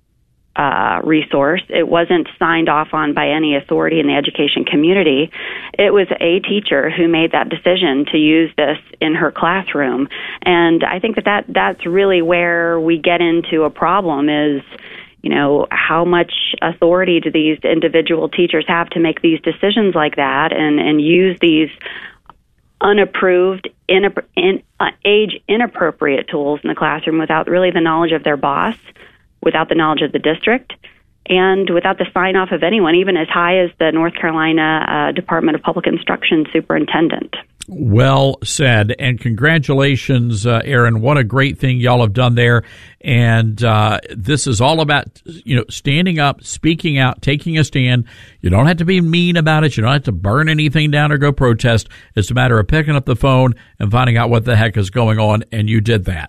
uh, resource. It wasn't signed off on by any authority in the education community. It was a teacher who made that decision to use this in her classroom. And I think that, that that's really where we get into a problem is, you know, how much authority do these individual teachers have to make these decisions like that and, and use these unapproved, in, in, uh, age inappropriate tools in the classroom without really the knowledge of their boss, without the knowledge of the district, and without the sign-off of anyone, even as high as the North Carolina uh, Department of Public Instruction superintendent. Well said, and congratulations, uh, Aaron. What a great thing y'all have done there. And uh, this is all about, you know, standing up, speaking out, taking a stand. You don't have to be mean about it. You don't have to burn anything down or go protest. It's a matter of picking up the phone and finding out what the heck is going on, and you did that.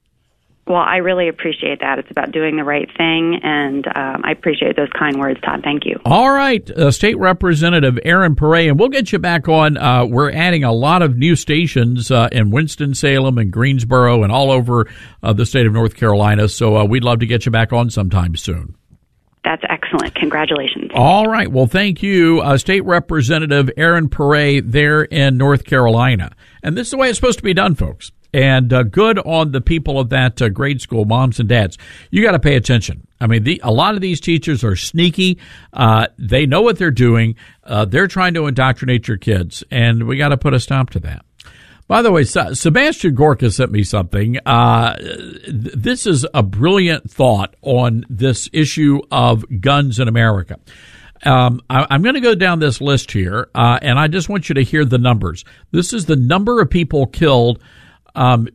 Well, I really appreciate that. It's about doing the right thing, and um, I appreciate those kind words, Todd. Thank you. All right, uh, State Representative Aaron Perret, and we'll get you back on. Uh, we're adding a lot of new stations uh, in Winston-Salem and Greensboro and all over uh, the state of North Carolina, so uh, we'd love to get you back on sometime soon. That's excellent. Congratulations. All right. Well, thank you, uh, State Representative Aaron Perret there in North Carolina. And this is the way it's supposed to be done, folks. And uh, good on the people of that uh, grade school, moms and dads. You got to pay attention. I mean, the, a lot of these teachers are sneaky. Uh, they know what they're doing. Uh, they're trying to indoctrinate your kids, and we got to put a stop to that. By the way, Sebastian Gorka sent me something. Uh, this is a brilliant thought on this issue of guns in America. Um, I, I'm going to go down this list here, uh, and I just want you to hear the numbers. This is the number of people killed Um,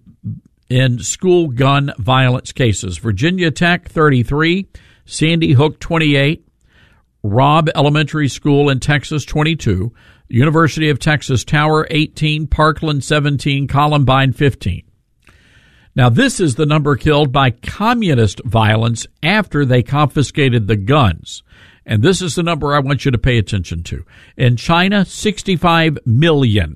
in school gun violence cases. Virginia Tech, thirty-three. Sandy Hook, twenty-eight. Robb Elementary School in Texas, twenty-two. University of Texas Tower, eighteen. Parkland, seventeen. Columbine, fifteen. Now, this is the number killed by communist violence after they confiscated the guns. And this is the number I want you to pay attention to. In China, sixty-five million.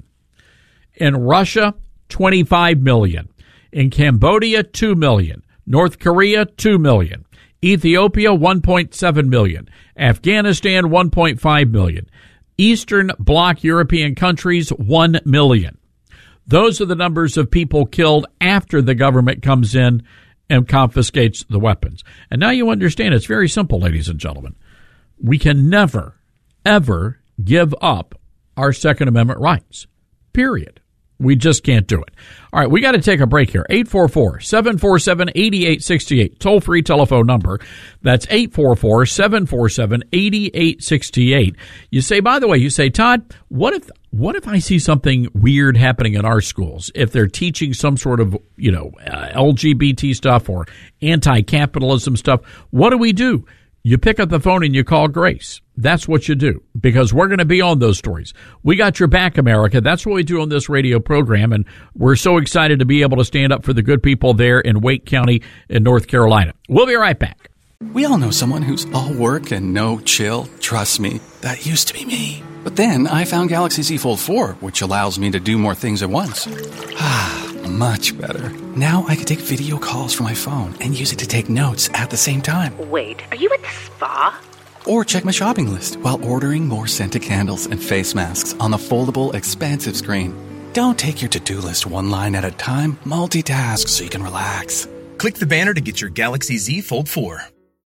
In Russia, twenty-five million. In Cambodia, two million. North Korea, two million. Ethiopia, one point seven million. Afghanistan, one point five million. Eastern Bloc European countries, one million. Those are the numbers of people killed after the government comes in and confiscates the weapons. And now you understand it's very simple, ladies and gentlemen. We can never, ever give up our Second Amendment rights, period. We just can't do it. All right, we got to take a break here. eight four four, seven four seven, eight eight six eight. Toll-free telephone number. That's eight four four, seven four seven, eight eight six eight. You say, by the way, you say, Todd, what if what if I see something weird happening in our schools? If they're teaching some sort of, you know, uh, L G B T stuff or anti-capitalism stuff, what do we do? You pick up the phone and you call Grace. That's what you do, because we're going to be on those stories. We got your back, America. That's what we do on this radio program, and we're so excited to be able to stand up for the good people there in Wake County in North Carolina. We'll be right back. We all know someone who's all work and no chill. Trust me, that used to be me. But then I found Galaxy Z Fold four, which allows me to do more things at once. Ah, much better. Now I can take video calls from my phone and use it to take notes at the same time. Wait, are you at the spa? Or check my shopping list while ordering more scented candles and face masks on the foldable, expansive screen. Don't take your to-do list one line at a time. Multitask so you can relax. Click the banner to get your Galaxy Z Fold four.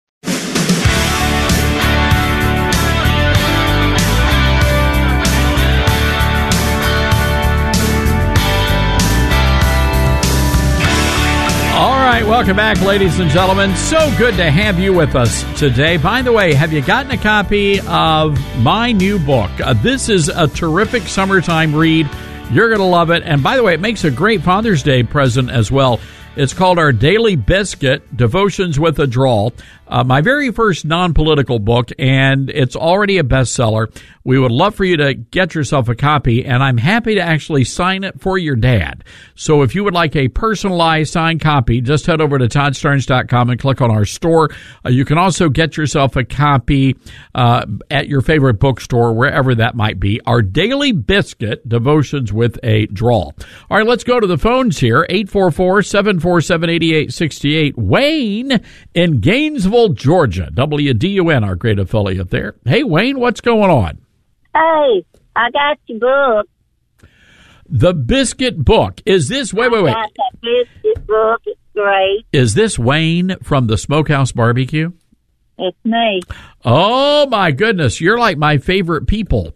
All right, welcome back, ladies and gentlemen. So good to have you with us today. By the way, have you gotten a copy of my new book? Uh, this is a terrific summertime read. You're going to love it. And by the way, it makes a great Father's Day present as well. It's called Our Daily Biscuit, Devotions with a Drawl, uh, my very first non-political book, and it's already a bestseller. We would love for you to get yourself a copy, and I'm happy to actually sign it for your dad. So if you would like a personalized signed copy, just head over to todd starnes dot com and click on our store. Uh, you can also get yourself a copy uh, at your favorite bookstore, wherever that might be. Our Daily Biscuit, Devotions with a Drawl. All right, let's go to the phones here, eight four four, seven four four seven, eight eight six eight. Wayne in Gainesville, Georgia. W D U N, our great affiliate there. Hey, Wayne, what's going on? Hey, I got your book. The Biscuit Book. Is this, wait, wait, wait. I got that biscuit book. It's great. Is this Wayne from the Smokehouse Barbecue? It's me. Oh, my goodness. You're like my favorite people.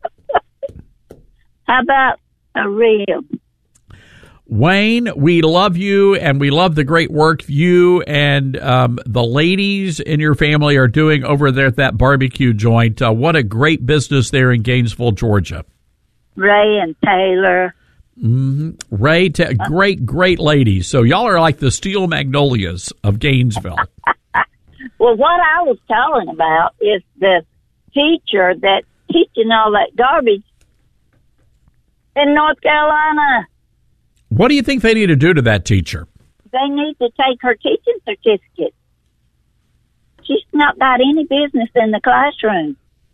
How about a rib? Wayne, we love you, and we love the great work you and um, the ladies in your family are doing over there at that barbecue joint. Uh, what a great business there in Gainesville, Georgia. Ray and Taylor. Mm-hmm. Ray, ta- great, great ladies. So y'all are like the Steel Magnolias of Gainesville. Well, what I was telling about is the teacher that's teaching all that garbage in North Carolina. What do you think they need to do to that teacher? They need to take her teaching certificate. She's not got any business in the classroom.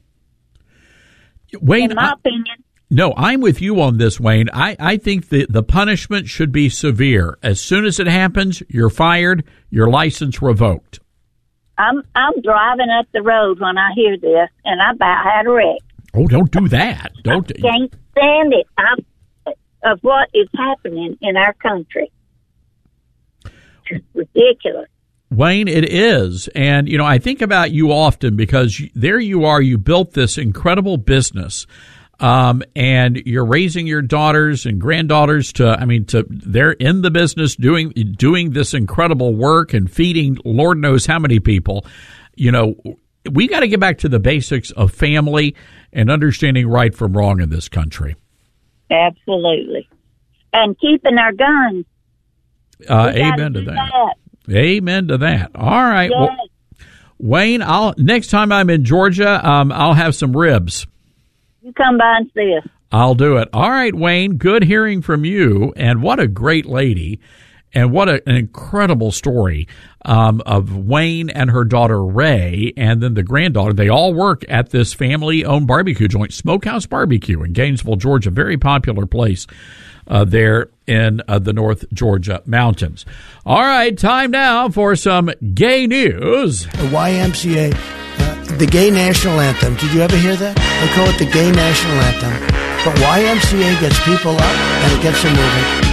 Wayne, in my I, opinion. No, I'm with you on this, Wayne. I, I think the, the punishment should be severe. As soon as it happens, you're fired, your license revoked. I'm I'm driving up the road when I hear this, and I about had a wreck. Oh, don't do that. Don't. I can't stand it. I'm, of what is happening in our country. It's ridiculous. Wayne, it is. And, you know, I think about you often because there you are, you built this incredible business. Um, and you're raising your daughters and granddaughters to, I mean, to, they're in the business doing, doing this incredible work and feeding Lord knows how many people. You know, we got to get back to the basics of family and understanding right from wrong in this country. Absolutely. And keeping our guns. Uh, amen to that. that. Amen to that. All right. Yes. Well, Wayne, I'll, next time I'm in Georgia, um, I'll have some ribs. You come by and see us. I'll do it. All right, Wayne, good hearing from you. And what a great lady. And what a, an incredible story um, of Wayne and her daughter, Ray, and then the granddaughter. They all work at this family-owned barbecue joint, Smokehouse Barbecue in Gainesville, Georgia. Very popular place uh, there in uh, the North Georgia mountains. All right, time now for some gay news. The Y M C A, uh, the Gay National Anthem. Did you ever hear that? They call it the Gay National Anthem. But Y M C A gets people up and it gets them moving.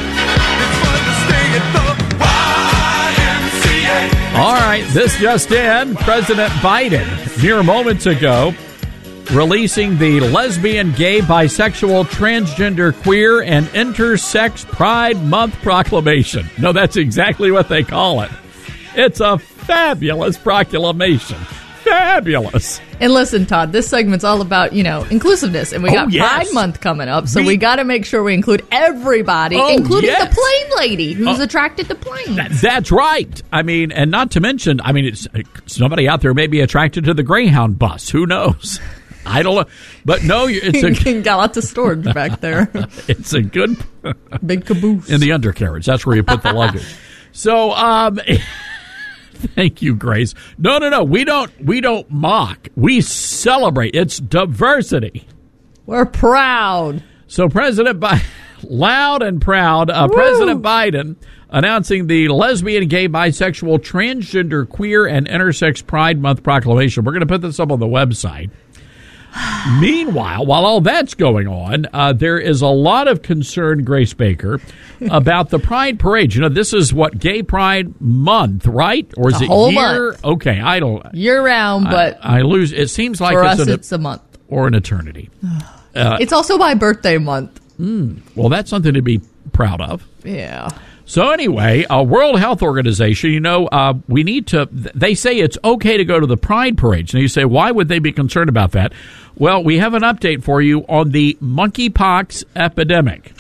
All right, this just in. President Biden, mere moments ago, releasing the lesbian, gay, bisexual, transgender, queer, and intersex Pride Month proclamation. No, that's exactly what they call it. It's a fabulous proclamation. Fabulous. And listen, Todd, this segment's all about, you know, inclusiveness. And we got oh, yes. Pride Month coming up, so we, we got to make sure we include everybody, oh, including yes. the plane lady who's oh, attracted to planes. That, that's right. I mean, and not to mention, I mean, it's somebody out there may be attracted to the Greyhound bus. Who knows? I don't know. But no, it's a... got lots of storage back there. It's a good... Big caboose. In the undercarriage. That's where you put the luggage. So, um... Thank you, Grace. No, no, no. We don't. We don't mock. We celebrate. It's diversity. We're proud. So, President Biden, loud and proud. Uh, President Biden announcing the lesbian, gay, bisexual, transgender, queer, and intersex Pride Month proclamation. We're going to put this up on the website. Meanwhile, while all that's going on, uh, there is a lot of concern, Grace Baker, about the Pride Parade. You know, this is what, Gay Pride Month, right? Or is a it whole year? Month. Okay, I don't. Year round, but I, I lose. It seems like for it's, us, an, it's a month or an eternity. Uh, it's also my birthday month. Mm, well, that's something to be proud of. Yeah. So anyway, uh, World Health Organization, you know, uh, we need to, they say it's okay to go to the Pride Parades. And you say, why would they be concerned about that? Well, we have an update for you on the monkeypox epidemic.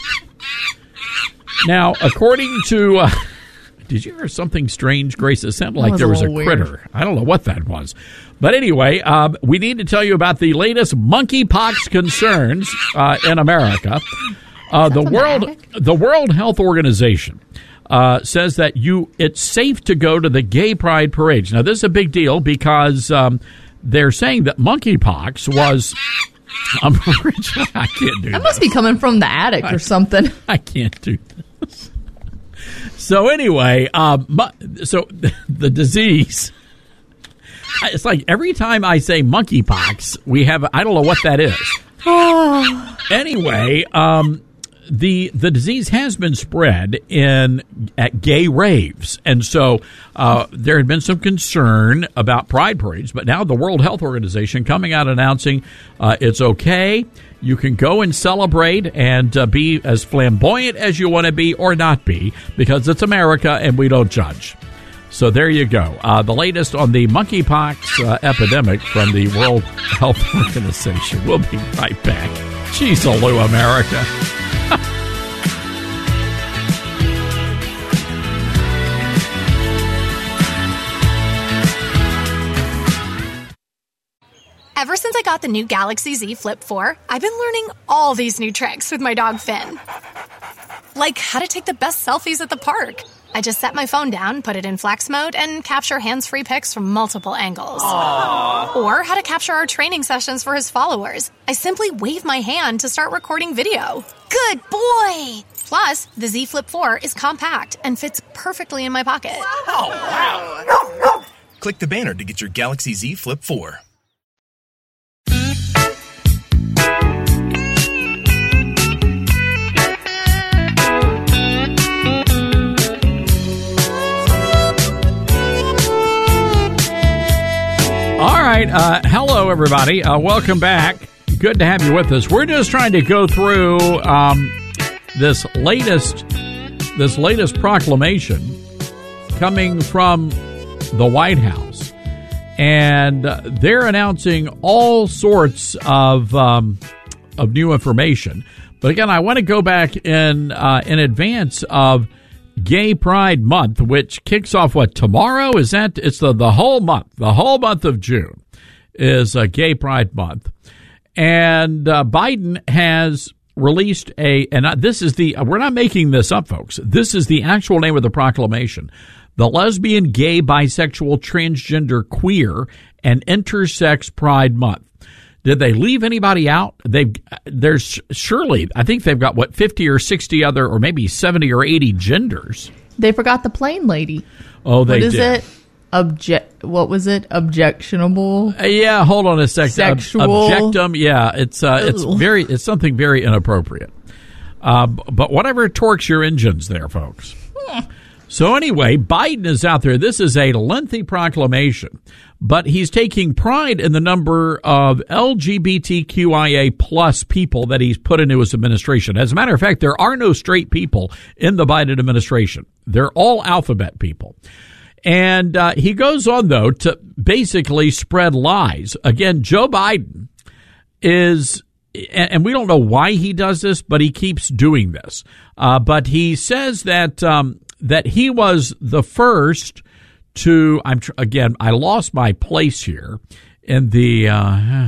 Now, according to, uh, did you hear something strange, Grace? It sounded like there was a, a critter. Weird. I don't know what that was. But anyway, uh, we need to tell you about the latest monkeypox concerns uh, in America. Uh, the World, the World Health Organization uh, says that you it's safe to go to the gay pride parades. Now, this is a big deal because um, they're saying that monkeypox was. I'm rich. I can't do that. That must be coming from the attic I, or something. I can't do this. So anyway, um, so the disease, it's like every time I say monkeypox, we have, I don't know what that is. Anyway, um, the the disease has been spread in at gay raves, and so uh, there had been some concern about pride parades, but now the World Health Organization coming out announcing uh, it's okay. You can go and celebrate and uh, be as flamboyant as you want to be or not be, because it's America and we don't judge. So there you go. Uh, the latest on the monkeypox uh, epidemic from the World Health Organization. We'll be right back. Jeez, hello, America. Ever since I got the new Galaxy Z Flip four, I've been learning all these new tricks with my dog Finn. Like how to take the best selfies at the park. I just set my phone down, put it in flex mode, and capture hands-free pics from multiple angles. Aww. Or how to capture our training sessions for his followers. I simply wave my hand to start recording video. Good boy! Plus, the Z Flip four is compact and fits perfectly in my pocket. Oh, wow. Click the banner to get your Galaxy Z Flip four. All right. Uh, hello, everybody. Uh, welcome back. Good to have you with us. We're just trying to go through um, this latest this latest proclamation coming from the White House, and uh, they're announcing all sorts of um, of new information. But again, I want to go back in uh, in advance of Gay Pride Month, which kicks off, what, tomorrow? Is that, it's the, the whole month, the whole month of June is uh, Gay Pride Month. And uh, Biden has released a, and this is the, we're not making this up, folks. This is the actual name of the proclamation. The Lesbian, Gay, Bisexual, Transgender, Queer, and Intersex Pride Month. Did they leave anybody out? They there's surely, I think they've got, what, fifty or sixty other, or maybe seventy or eighty genders. They forgot the plain lady. Oh, they did. What is it? Object. What was it? Objectionable. Uh, yeah, hold on a second. Sexual. Ob- objectum. Yeah, it's uh, it's very it's something very inappropriate. Uh, but whatever torques your engines, there, folks. So anyway, Biden is out there. This is a lengthy proclamation, but he's taking pride in the number of L G B T Q I A plus people that he's put into his administration. As a matter of fact, there are no straight people in the Biden administration. They're all alphabet people. And uh, he goes on, though, to basically spread lies. Again, Joe Biden is, and we don't know why he does this, but he keeps doing this. Uh, but he says that um, that he was the first to, I'm tr- again, I lost my place here in the uh,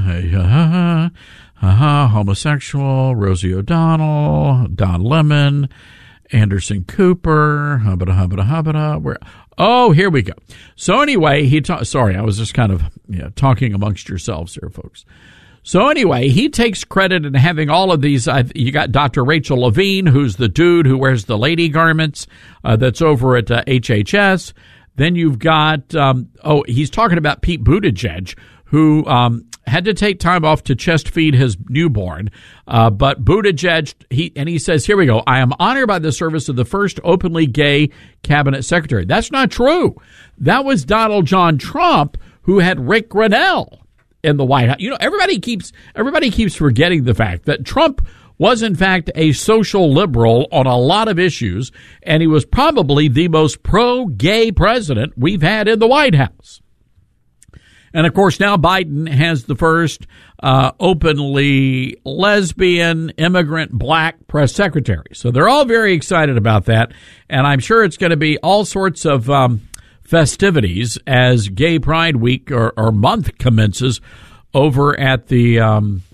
uh, uh, homosexual, Rosie O'Donnell, Don Lemon, Anderson Cooper, hubbada, hubbada, hubbada. Where? Oh, here we go. So anyway, he ta- sorry, I was just kind of you know, talking amongst yourselves here, folks. So anyway, he takes credit in having all of these. Uh, you got Doctor Rachel Levine, who's the dude who wears the lady garments, uh, that's over at uh, H H S. Then you've got, um, oh, he's talking about Pete Buttigieg, who um, had to take time off to chest feed his newborn. Uh, but Buttigieg, he and he says, here we go, I am honored by the service of the first openly gay cabinet secretary. That's not true. That was Donald John Trump, who had Rick Grenell in the White House. You know, everybody keeps everybody keeps forgetting the fact that Trump was, in fact, a social liberal on a lot of issues, and he was probably the most pro-gay president we've had in the White House. And, of course, now Biden has the first uh, openly lesbian, immigrant, black press secretary. So they're all very excited about that, and I'm sure it's going to be all sorts of um, festivities as Gay Pride Week or, or month commences over at the um,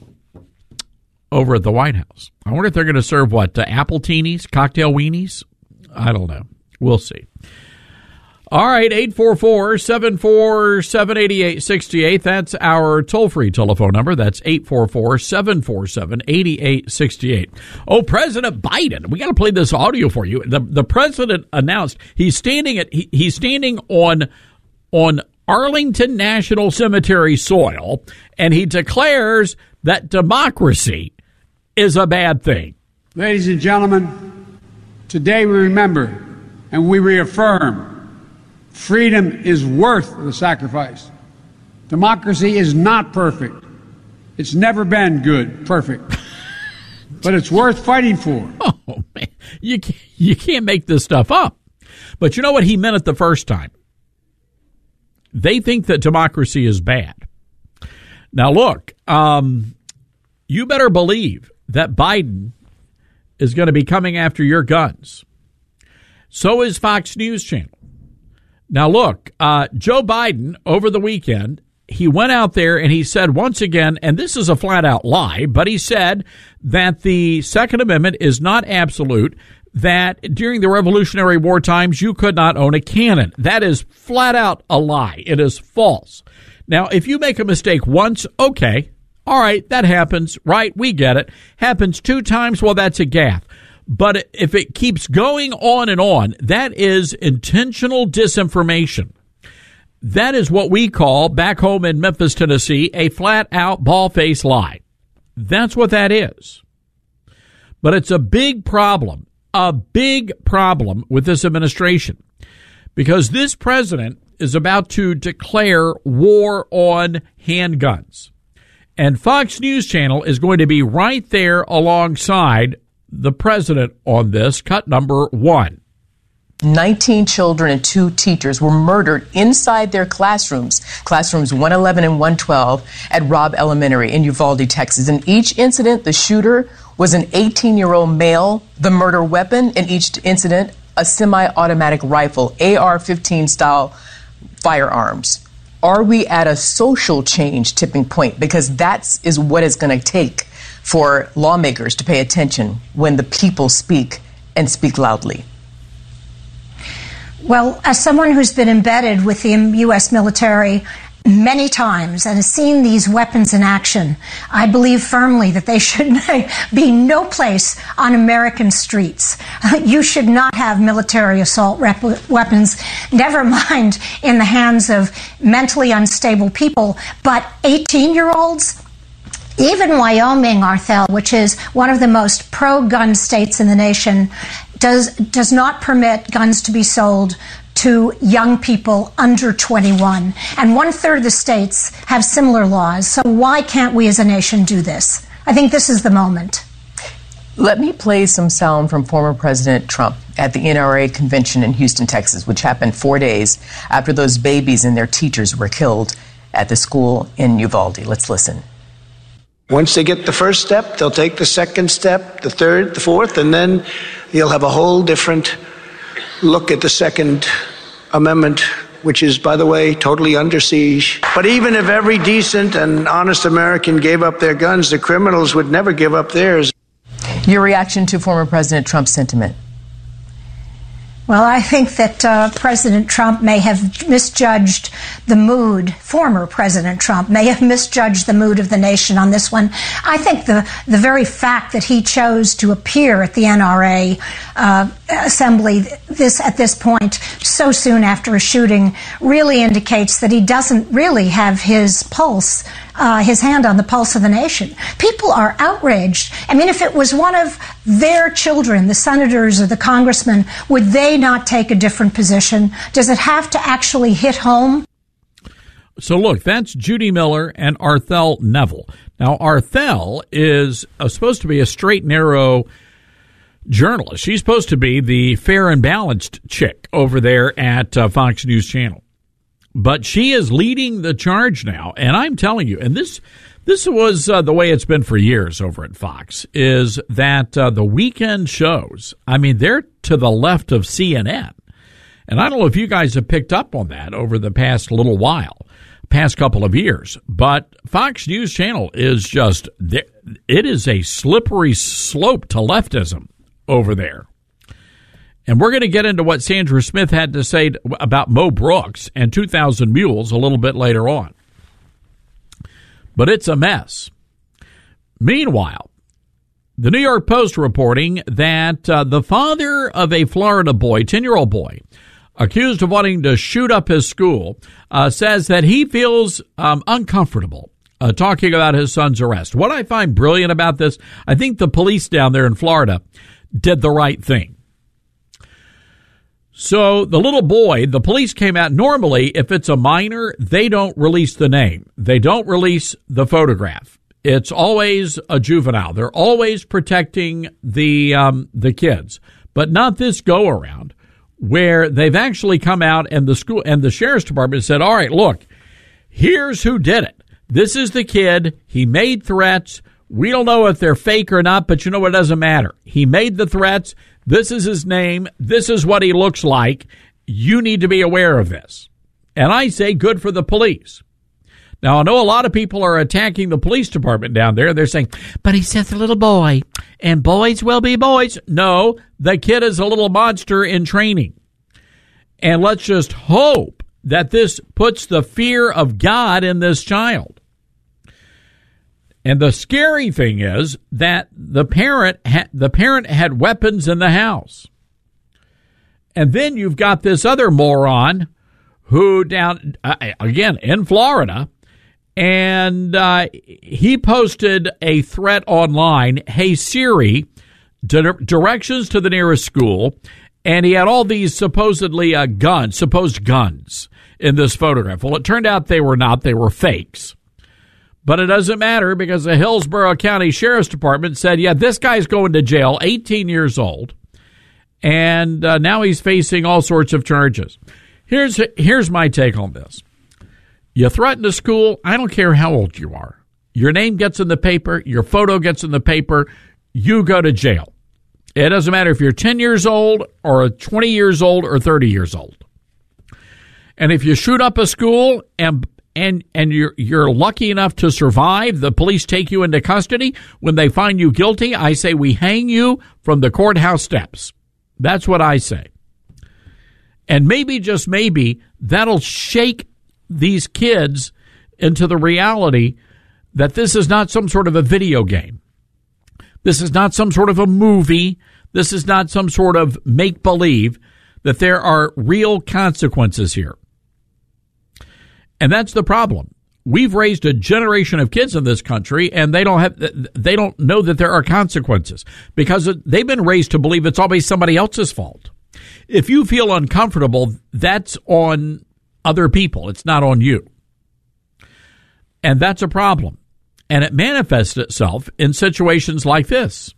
over at the White House. I wonder if they're going to serve, what, uh, apple teenies, cocktail weenies? I don't know. We'll see. All right, eight four four, seven four seven, eight eight six eight. That's our toll-free telephone number. That's eight four four, seven four seven, eight eight six eight. Oh, President Biden. We got to play this audio for you. The the president announced he's standing at he, he's standing on on Arlington National Cemetery soil, and he declares that democracy is a bad thing. Ladies and gentlemen, today we remember and we reaffirm freedom is worth the sacrifice. Democracy is not perfect. It's never been good, perfect. But it's worth fighting for. Oh, man. You can't, you can't make this stuff up. But you know what he meant it the first time? They think that democracy is bad. Now, look, um, you better believe that Biden is going to be coming after your guns. So is Fox News Channel. Now, look, uh, Joe Biden, over the weekend, he went out there and he said once again, and this is a flat-out lie, but he said that the Second Amendment is not absolute, that during the Revolutionary War times you could not own a cannon. That is flat-out a lie. It is false. Now, if you make a mistake once, okay, all right, that happens, right? We get it. Happens two times, well, that's a gaffe. But if it keeps going on and on, that is intentional disinformation. That is what we call, back home in Memphis, Tennessee, a flat-out, ball-faced lie. That's what that is. But it's a big problem, a big problem with this administration, because this president is about to declare war on handguns. And Fox News Channel is going to be right there alongside the president on this. Cut number one. nineteen children and two teachers were murdered inside their classrooms, classrooms one eleven and one twelve at Robb Elementary in Uvalde, Texas. In each incident, the shooter was an eighteen-year-old male. The murder weapon in each incident, a semi-automatic rifle, A R fifteen style firearms. Are we at a social change tipping point? Because that is what it's going to take for lawmakers to pay attention when the people speak and speak loudly. Well, as someone who's been embedded with the U S military many times and has seen these weapons in action, I believe firmly that they should be no place on American streets. You should not have military assault rep- weapons, never mind in the hands of mentally unstable people, but eighteen-year-olds. Even Wyoming, Arthel, which is one of the most pro-gun states in the nation, does does not permit guns to be sold to young people under twenty-one. And one-third of the states have similar laws. So why can't we as a nation do this? I think this is the moment. Let me play some sound from former President Trump at the N R A convention in Houston, Texas, which happened four days after those babies and their teachers were killed at the school in Uvalde. Let's listen. Once they get the first step, they'll take the second step, the third, the fourth, and then you'll have a whole different look at the Second Amendment, which is, by the way, totally under siege. But even if every decent and honest American gave up their guns, the criminals would never give up theirs. Your reaction to former President Trump's sentiment? Well, I think that uh, President Trump may have misjudged the mood, former President Trump may have misjudged the mood of the nation on this one. I think the, the very fact that he chose to appear at the N R A uh, assembly this at this point, so soon after a shooting, really indicates that he doesn't really have his pulse, uh, his hand on the pulse of the nation. People are outraged. I mean, if it was one of their children, the senators or the congressmen, would they not take a different position? Does it have to actually hit home? So look, that's Judy Miller and Arthel Neville. Now, Arthel is uh, supposed to be a straight, narrow journalist. She's supposed to be the fair and balanced chick over there at uh, Fox News Channel. But she is leading the charge now, and I'm telling you, and this this was uh, the way it's been for years over at Fox, is that uh, the weekend shows, I mean, they're to the left of C N N. And I don't know if you guys have picked up on that over the past little while, past couple of years, but Fox News Channel is just, it is a slippery slope to leftism over there. And we're going to get into what Sandra Smith had to say about Mo Brooks and two thousand Mules a little bit later on. But it's a mess. Meanwhile, the New York Post reporting that uh, the father of a Florida boy, ten-year-old boy, accused of wanting to shoot up his school, uh, says that he feels um, uncomfortable uh, talking about his son's arrest. What I find brilliant about this, I think the police down there in Florida did the right thing. So the little boy, the police came out. Normally, if it's a minor, they don't release the name. They don't release the photograph. It's always a juvenile. They're always protecting the um, the kids, but not this go around, where they've actually come out and the school and the sheriff's department said, "All right, look, here's who did it. This is the kid. He made threats. We don't know if they're fake or not, but you know what? It doesn't matter. He made the threats. This is his name. This is what he looks like. You need to be aware of this." And I say good for the police. Now, I know a lot of people are attacking the police department down there. They're saying, but he's just a little boy, and boys will be boys. No, the kid is a little monster in training. And let's just hope that this puts the fear of God in this child. And the scary thing is that the parent ha- the parent had weapons in the house. And then you've got this other moron who down, uh, again, in Florida, and uh, he posted a threat online, "Hey Siri, di- directions to the nearest school," and he had all these supposedly uh, guns, supposed guns in this photograph. Well, it turned out they were not. They were fakes. But it doesn't matter because the Hillsborough County Sheriff's Department said, yeah, this guy's going to jail, eighteen years old, and uh, now he's facing all sorts of charges. Here's here's my take on this. You threaten a school, I don't care how old you are. Your name gets in the paper, your photo gets in the paper, you go to jail. It doesn't matter if you're ten years old or twenty years old or thirty years old. And if you shoot up a school and and and you're you're lucky enough to survive, the police take you into custody. When they find you guilty, I say we hang you from the courthouse steps. That's what I say. And maybe, just maybe, that'll shake these kids into the reality that this is not some sort of a video game. This is not some sort of a movie. This is not some sort of make-believe, that there are real consequences here. And that's the problem. We've raised a generation of kids in this country, and they don't have, they don't know that there are consequences because they've been raised to believe it's always somebody else's fault. If you feel uncomfortable, that's on other people. It's not on you. And that's a problem. And it manifests itself in situations like this.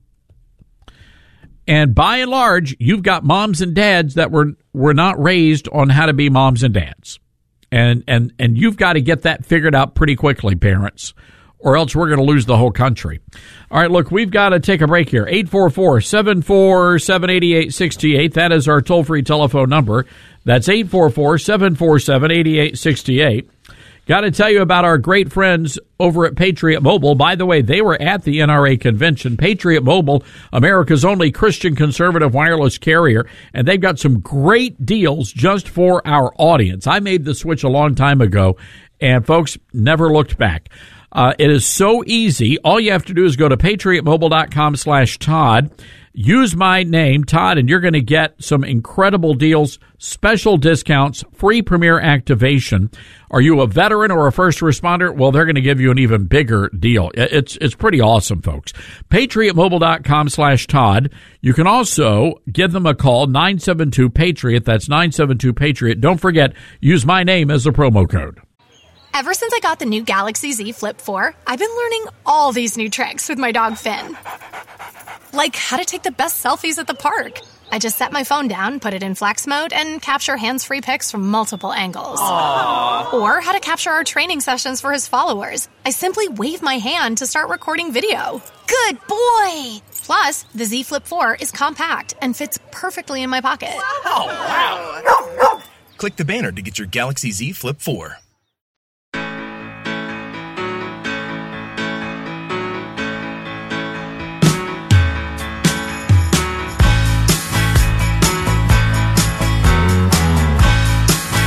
And by and large, you've got moms and dads that were, were not raised on how to be moms and dads. And, and, and you've got to get that figured out pretty quickly, parents, or else we're going to lose the whole country. All right, look, we've got to take a break here. eight four four, seven four seven, eight eight six eight. That is our toll-free telephone number. That's eight four four, seven four seven, eight eight six eight. Got to tell you about our great friends over at Patriot Mobile. By the way, they were at the N R A convention. Patriot Mobile, America's only Christian conservative wireless carrier, and they've got some great deals just for our audience. I made the switch a long time ago, and folks, never looked back. Uh, it is so easy. All you have to do is go to patriotmobile.com slash Todd. Use my name, Todd, and you're going to get some incredible deals, special discounts, free premier activation. Are you a veteran or a first responder? Well, they're going to give you an even bigger deal. It's it's pretty awesome, folks. patriotmobile.com slash Todd. You can also give them a call, nine seven two PATRIOT. That's nine seven two PATRIOT. Don't forget, use my name as a promo code. Ever since I got the new Galaxy Z Flip four, I've been learning all these new tricks with my dog Finn. Like how to take the best selfies at the park. I just set my phone down, put it in flex mode, and capture hands-free pics from multiple angles. Aww. Or how to capture our training sessions for his followers. I simply wave my hand to start recording video. Good boy! Plus, the Z Flip four is compact and fits perfectly in my pocket. Oh, wow. Click the banner to get your Galaxy Z Flip four.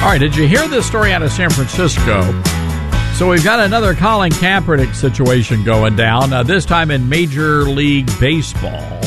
All right, did you hear this story out of San Francisco? So we've got another Colin Kaepernick situation going down, uh, this time in Major League Baseball.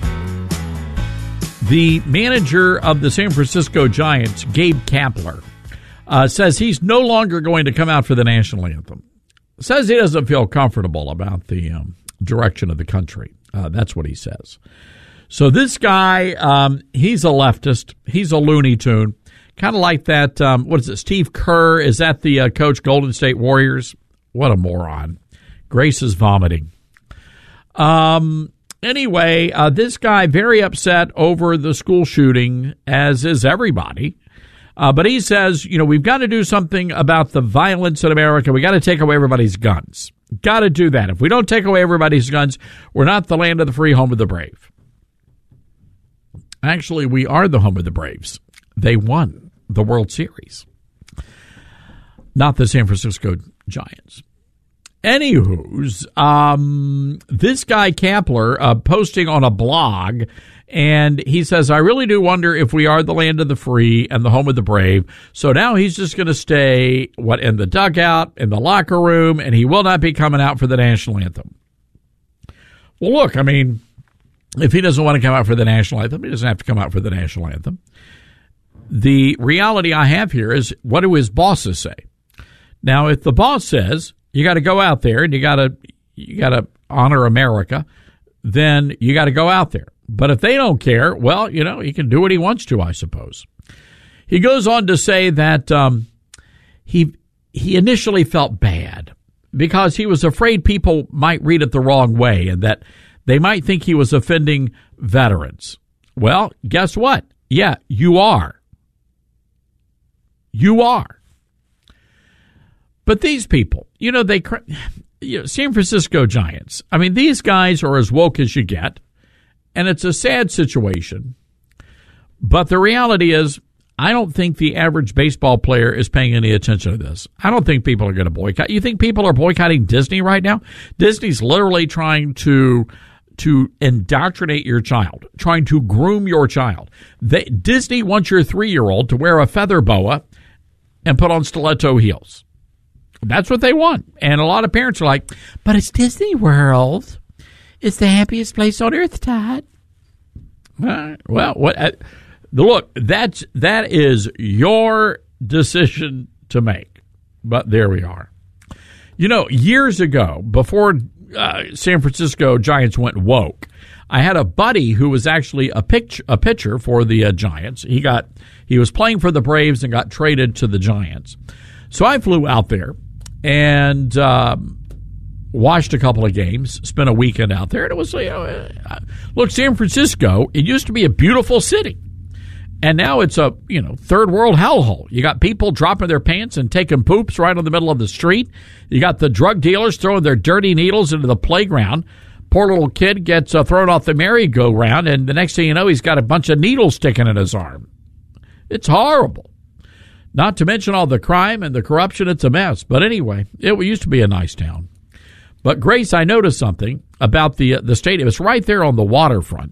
The manager of the San Francisco Giants, Gabe Kapler, uh, says he's no longer going to come out for the national anthem. Says he doesn't feel comfortable about the um, direction of the country. Uh, that's what he says. So this guy, um, he's a leftist. He's a Looney Tune. Kind of like that, um, what is it, Steve Kerr? Is that the uh, coach, Golden State Warriors? What a moron. Grace is vomiting. Um. Anyway, uh, this guy very upset over the school shooting, as is everybody. Uh, but he says, you know, we've got to do something about the violence in America. We got to take away everybody's guns. Got to do that. If we don't take away everybody's guns, we're not the land of the free, home of the brave. Actually, we are the home of the Braves. They won the World Series, not the San Francisco Giants. Anywho's, um, this guy Kapler uh, posting on a blog, and he says, I really do wonder if we are the land of the free and the home of the brave. So now he's just going to stay, what, in the dugout, in the locker room, and he will not be coming out for the national anthem. Well, look, I mean, if he doesn't want to come out for the national anthem, he doesn't have to come out for the national anthem. The reality I have here is, what do his bosses say? Now, if the boss says you got to go out there and you got to you got to honor America, then you got to go out there. But if they don't care, well, you know, he can do what he wants to, I suppose. He goes on to say that um, he he initially felt bad because he was afraid people might read it the wrong way and that they might think he was offending veterans. Well, guess what? Yeah, you are. You are. But these people, you know, they, you know, San Francisco Giants, I mean, these guys are as woke as you get, and it's a sad situation. But the reality is, I don't think the average baseball player is paying any attention to this. I don't think people are going to boycott. You think people are boycotting Disney right now? Disney's literally trying to to indoctrinate your child, trying to groom your child. They, Disney wants your three-year-old to wear a feather boa and put on stiletto heels. That's what they want. And a lot of parents are like, but it's Disney World. It's the happiest place on earth, Todd. Uh, well, what? Uh, look, that's, that is your decision to make. But there we are. You know, years ago, before uh, San Francisco Giants went woke, I had a buddy who was actually a pitch, a pitcher for the uh, Giants. He got he was playing for the Braves and got traded to the Giants. So I flew out there and um, watched a couple of games, spent a weekend out there. And it was, you know, uh, look, San Francisco, it used to be a beautiful city. And now it's a, you know, third world hellhole. You got people dropping their pants and taking poops right in the middle of the street. You got the drug dealers throwing their dirty needles into the playground. Poor little kid gets uh, thrown off the merry-go-round, and the next thing you know, he's got a bunch of needles sticking in his arm. It's horrible. Not to mention all the crime and the corruption. It's a mess. But anyway, it used to be a nice town. But, Grace, I noticed something about the uh, the stadium. It's right there on the waterfront.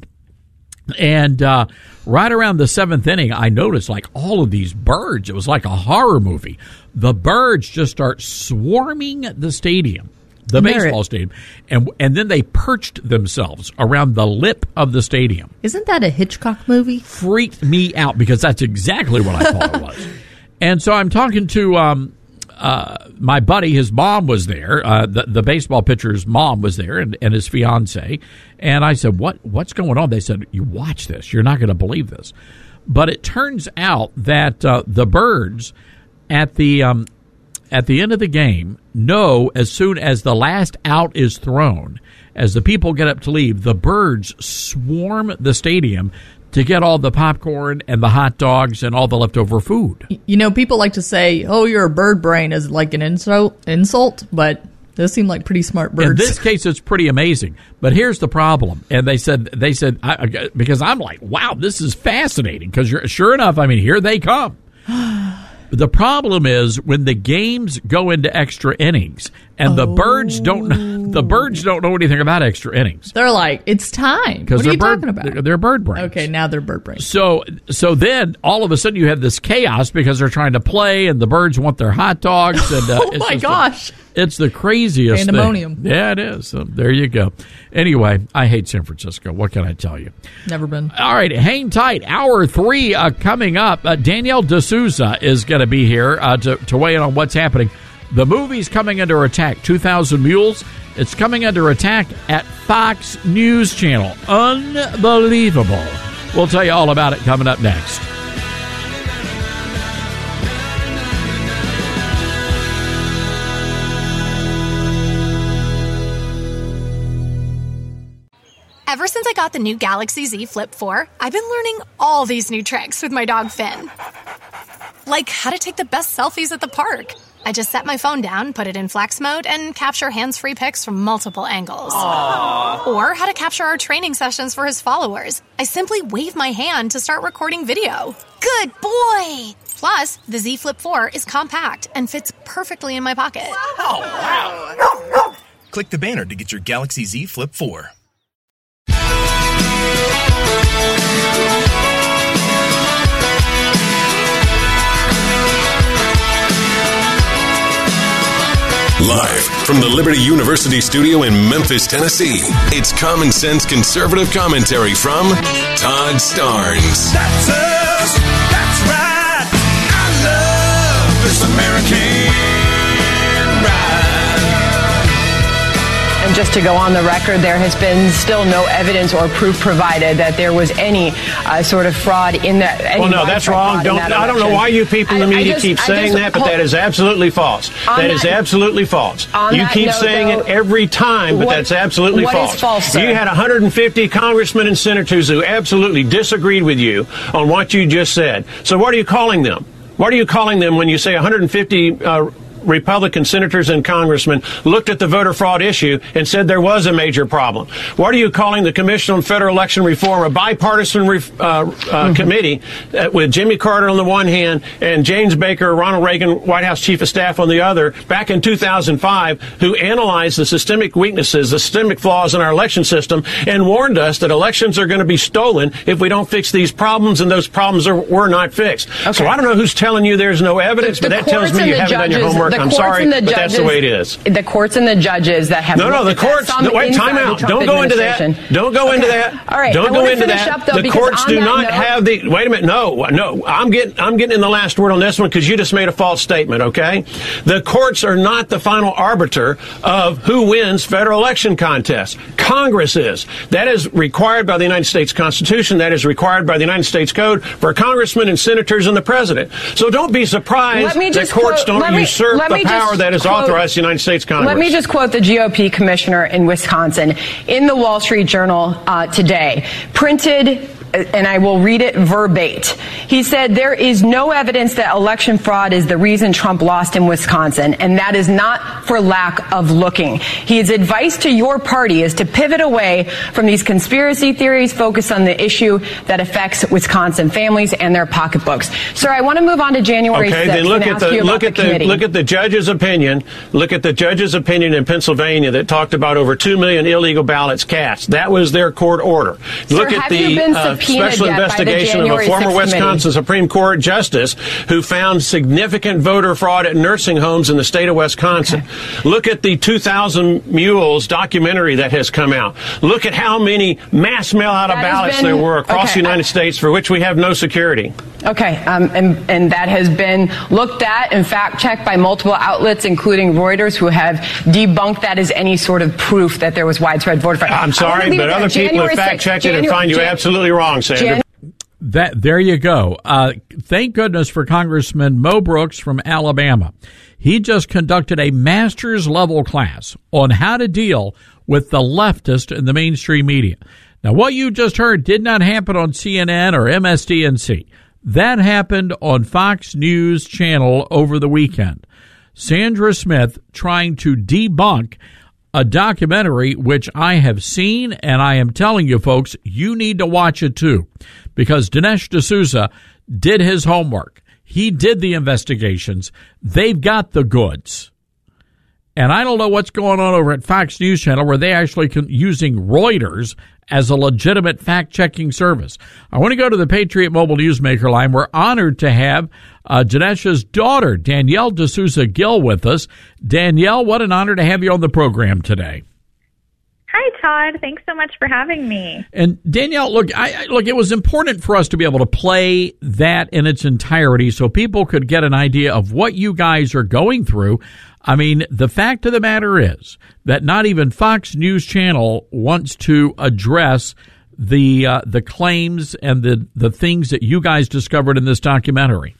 And uh, right around the seventh inning, I noticed, like, all of these birds. It was like a horror movie. The birds just start swarming the stadium. The baseball stadium, and and then they perched themselves around the lip of the stadium. Isn't that a Hitchcock movie? Freaked me out because that's exactly what I thought it was. And so I'm talking to um, uh, my buddy. His mom was there. Uh, the, the baseball pitcher's mom was there, and, and his fiance. And I said, "What what's going on?" They said, "You watch this. You're not going to believe this." But it turns out that uh, the birds at the um, at the end of the game know as soon as the last out is thrown, as the people get up to leave, the birds swarm the stadium to get all the popcorn and the hot dogs and all the leftover food. You know, people like to say, oh, you're a bird brain as like an insult, insult, but those seem like pretty smart birds. In this case, it's pretty amazing. But here's the problem. And they said, they said, I, because I'm like, wow, this is fascinating. Because sure enough, I mean, here they come. The problem is when the games go into extra innings and the Oh. birds don't the birds don't know anything about extra innings. They're like, it's time. Because What are they're you bird, talking about? They're, they're bird brains. Okay, now they're bird brains. So so then all of a sudden you have this chaos because they're trying to play and the birds want their hot dogs and uh, Oh it's my just gosh. The, it's the craziest Pandemonium. thing. Yeah, it is. So there you go. Anyway, I hate San Francisco. What can I tell you? Never been. All right, hang tight. Hour three uh, coming up. Uh, Danielle D'Souza is going to be here uh, to, to weigh in on what's happening. The movie's coming under attack. two thousand Mules. It's coming under attack at Fox News Channel. Unbelievable. We'll tell you all about it coming up next. Ever since I got the new Galaxy Z Flip four, I've been learning all these new tricks with my dog Finn. Like how to take the best selfies at the park. I just set my phone down, put it in flex mode, and capture hands-free pics from multiple angles. Aww. Or how to capture our training sessions for his followers. I simply wave my hand to start recording video. Good boy! Plus, the Z Flip four is compact and fits perfectly in my pocket. Oh, wow. Click the banner to get your Galaxy Z Flip four. Live from the Liberty University studio in Memphis, Tennessee, it's Common Sense Conservative Commentary from Todd Starnes. That's us. That's right. I love this American ride. And just to go on the record, there has been still no evidence or proof provided that there was any uh, sort of fraud in that. any Well, no, that's widespread wrong. fraud in Don't, that I don't know election. why you people in the I- I media just- keep I saying just- that, but hold- that is absolutely false. On That is that- absolutely false. on You that keep note, saying though, it every time, but what- that's absolutely what false. is false, sir? You had one hundred fifty congressmen and senators who absolutely disagreed with you on what you just said. So what are you calling them? What are you calling them when you say one hundred fifty uh, Republican senators and congressmen looked at the voter fraud issue and said there was a major problem? What are you calling the Commission on Federal Election Reform, a bipartisan re- uh, uh, Mm-hmm. committee uh, with Jimmy Carter on the one hand and James Baker, Ronald Reagan, White House Chief of Staff on the other, back in two thousand five, who analyzed the systemic weaknesses, the systemic flaws in our election system, and warned us that elections are going to be stolen if we don't fix these problems, and those problems are, were not fixed. So I don't know who's telling you there's no evidence, The but that tells courts me and you the haven't done your judges- homework. the I'm courts sorry, and the but that's the judges- way it is. The courts and the judges that have No, no, the looked at courts. some No, wait, inside time the out. Trump Don't go into that. administration. Don't go into Okay. that. All right, Don't I go wanna into finish that. up, though, the because courts on do that not note- have the. Wait a minute. No, no. I'm getting. I'm getting in the last word on this one because you just made a false statement. Okay, the courts are not the final arbiter of who wins federal election contests. Congress is. That is required by the United States Constitution. That is required by the United States Code for congressmen and senators and the president. So don't be surprised Let me that just courts quote- let don't me- usurp let the me power just that is quote- authorized to the United States Congress. Let me just quote the G O P commissioner in Wisconsin in the Wall Street Journal uh, today, printed, and I will read it verbatim. He said, there is no evidence that election fraud is the reason Trump lost in Wisconsin, and that is not for lack of looking. His advice to your party is to pivot away from these conspiracy theories, focus on the issue that affects Wisconsin families and their pocketbooks. Sir, I want to move on to January Okay, sixth then look and at ask the you about look at the the committee. look at the judge's opinion. Look at the judge's opinion in Pennsylvania that talked about over two million illegal ballots cast. That was their court order. Sir, look at have the you been uh, subpoenaed special yet by the investigation of a January former sixth Wisconsin committee? Supreme Court justice who found significant voter fraud at nursing homes in the state of Wisconsin. Okay. Look at the two thousand Mules documentary that has come out. Look at how many mass mail out of That has ballots been- there were across okay, the United I- States for which we have no security. Okay, um, and, and that has been looked at and fact-checked by multiple outlets, including Reuters, who have debunked that as any sort of proof that there was widespread voter fraud. I'm sorry, but other people have fact-checked it and find you absolutely wrong, Sandra. That there you go. Uh, thank goodness for Congressman Mo Brooks from Alabama. He just conducted a master's level class on how to deal with the leftist in the mainstream media. Now, what you just heard did not happen on C N N or M S D N C. That happened on Fox News Channel over the weekend. Sandra Smith trying to debunk a documentary which I have seen, and I am telling you folks, you need to watch it too, because Dinesh D'Souza did his homework. He did the investigations. They've got the goods. And I don't know what's going on over at Fox News Channel where they actually can, using Reuters as a legitimate fact-checking service. I want to go to the Patriot Mobile Newsmaker line. We're honored to have uh, Dinesha's daughter, Danielle D'Souza Gill, with us. Danielle, what an honor to have you on the program today. Hi, Todd. Thanks so much for having me. And Danielle, look, I, I, look, it was important for us to be able to play that in its entirety so people could get an idea of what you guys are going through. I mean, the fact of the matter is that not even Fox News Channel wants to address the uh, the claims and the, the things that you guys discovered in this documentary.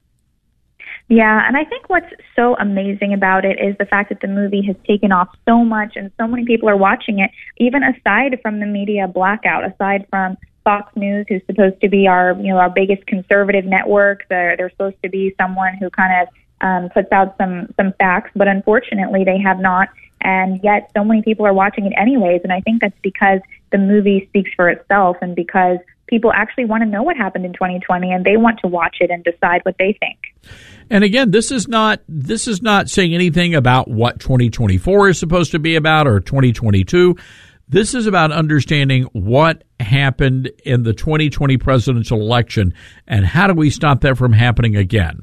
Yeah, and I think what's so amazing about it is the fact that the movie has taken off so much and so many people are watching it, even aside from the media blackout, aside from Fox News, who's supposed to be our, you know, our biggest conservative network. They're, they're supposed to be someone who kind of um, puts out some, some facts, but unfortunately they have not. And yet so many people are watching it anyways. And I think that's because the movie speaks for itself and because people actually want to know what happened in twenty twenty and they want to watch it and decide what they think. And again, this is not this is not saying anything about what twenty twenty-four is supposed to be about or twenty twenty-two. This is about understanding what happened in the twenty twenty presidential election and how do we stop that from happening again.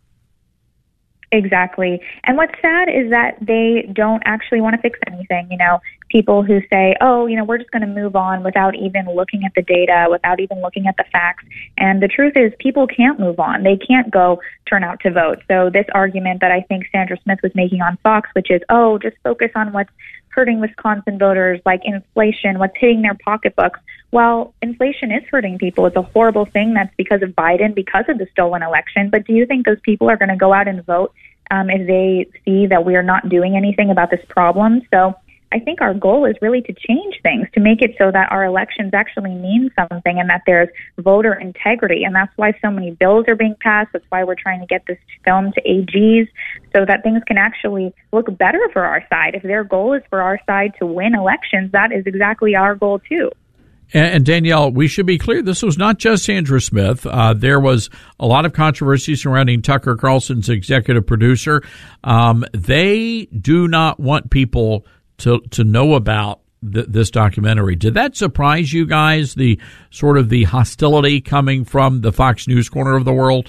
Exactly. And what's sad is that they don't actually want to fix anything. You know, people who say, oh, you know, we're just going to move on without even looking at the data, without even looking at the facts. And the truth is people can't move on. They can't go turn out to vote. So this argument that I think Sandra Smith was making on Fox, which is, oh, just focus on what's hurting Wisconsin voters, like inflation, what's hitting their pocketbooks. Well, inflation is hurting people. It's a horrible thing. That's because of Biden, because of the stolen election. But do you think those people are going to go out and vote um, if they see that we are not doing anything about this problem? So I think our goal is really to change things, to make it so that our elections actually mean something and that there's voter integrity. And that's why so many bills are being passed. That's why we're trying to get this film to A Gs so that things can actually look better for our side. If their goal is for our side to win elections, that is exactly our goal too. And Danielle, we should be clear, this was not just Sandra Smith. Uh, there was a lot of controversy surrounding Tucker Carlson's executive producer. Um, they do not want people to to know about th- this documentary. Did that surprise you guys, the sort of the hostility coming from the Fox News corner of the world?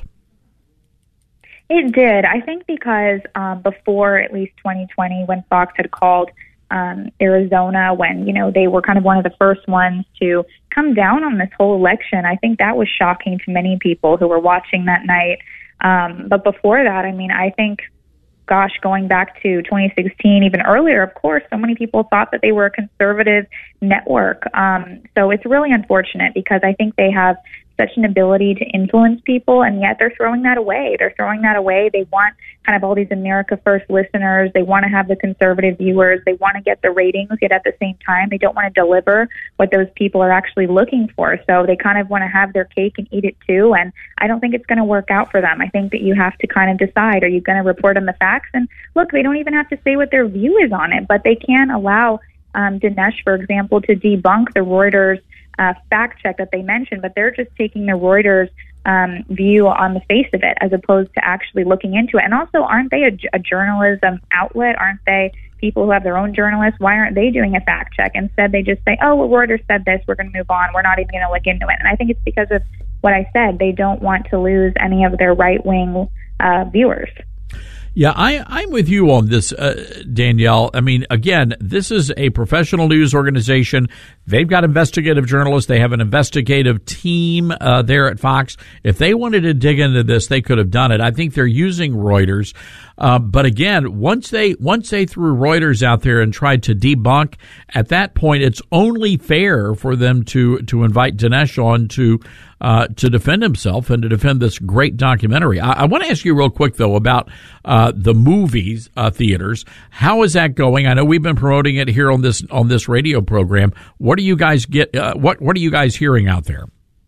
It did. I think because um, before at least twenty twenty, when Fox had called um, Arizona, when, you know, they were kind of one of the first ones to come down on this whole election, I think that was shocking to many people who were watching that night. Um, but before that, I mean, I think, gosh, going back to twenty sixteen, even earlier, of course, so many people thought that they were a conservative network. Um, so it's really unfortunate because I think they have such an ability to influence people, and yet they're throwing that away. They're throwing that away. They want kind of all these America First listeners. They want to have the conservative viewers. They want to get the ratings, yet at the same time, they don't want to deliver what those people are actually looking for. So they kind of want to have their cake and eat it too, and I don't think it's going to work out for them. I think that you have to kind of decide, are you going to report on the facts? And look, they don't even have to say what their view is on it, but they can allow um, Dinesh, for example, to debunk the Reuters Uh, fact check that they mentioned, but they're just taking the Reuters um, view on the face of it as opposed to actually looking into it. And also, aren't they a, a journalism outlet? Aren't they people who have their own journalists? Why aren't they doing a fact check? Instead, they just say, oh, well, Reuters said this, we're going to move on. We're not even going to look into it. And I think it's because of what I said. They don't want to lose any of their right-wing uh, viewers. Yeah, I, I'm with you on this, uh, Danielle. I mean, again, this is a professional news organization. They've got investigative journalists. They have an investigative team uh, there at Fox. If they wanted to dig into this, they could have done it. I think they're using Reuters. Uh, but again, once they once they threw Reuters out there and tried to debunk, at that point, it's only fair for them to to invite Dinesh on to uh, to defend himself and to defend this great documentary. I, I want to ask you real quick though about uh, the movies uh, theaters. How is that going? I know we've been promoting it here on this on this radio program. What do you guys get? Uh, what what are you guys hearing out there?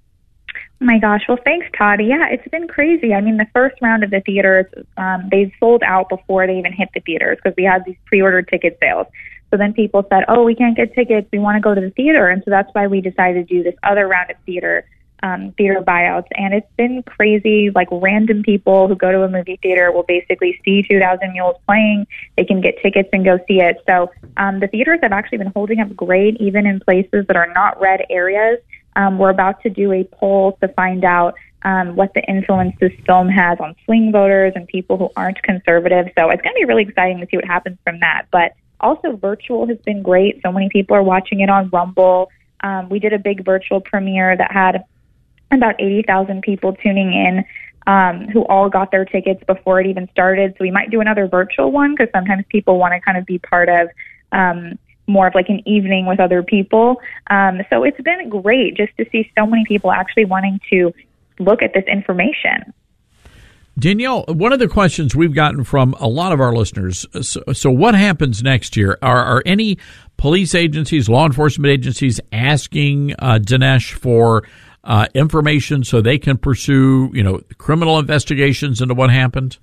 Oh my gosh. Well, thanks, Todd. Yeah, it's been crazy. I mean, the first round of the theaters, um, they sold out before they even hit the theaters because we had these pre-ordered ticket sales. So then people said, oh, we can't get tickets. We want to go to the theater. And so that's why we decided to do this other round of theater um, theater buyouts, and it's been crazy. Like random people who go to a movie theater will basically see two thousand Mules playing. They can get tickets and go see it. So um, the theaters have actually been holding up great, even in places that are not red areas. Um, we're about to do a poll to find out um, what the influence this film has on swing voters and people who aren't conservative. So it's going to be really exciting to see what happens from that. But also virtual has been great. So many people are watching it on Rumble. Um, we did a big virtual premiere that had about eighty thousand people tuning in um, who all got their tickets before it even started. So we might do another virtual one because sometimes people want to kind of be part of um, more of like an evening with other people. Um, so it's been great just to see so many people actually wanting to look at this information. Danielle, one of the questions we've gotten from a lot of our listeners, so, so what happens next year? Are, are any police agencies, law enforcement agencies asking uh, Dinesh for uh, information so they can pursue, you know, criminal investigations into what happened?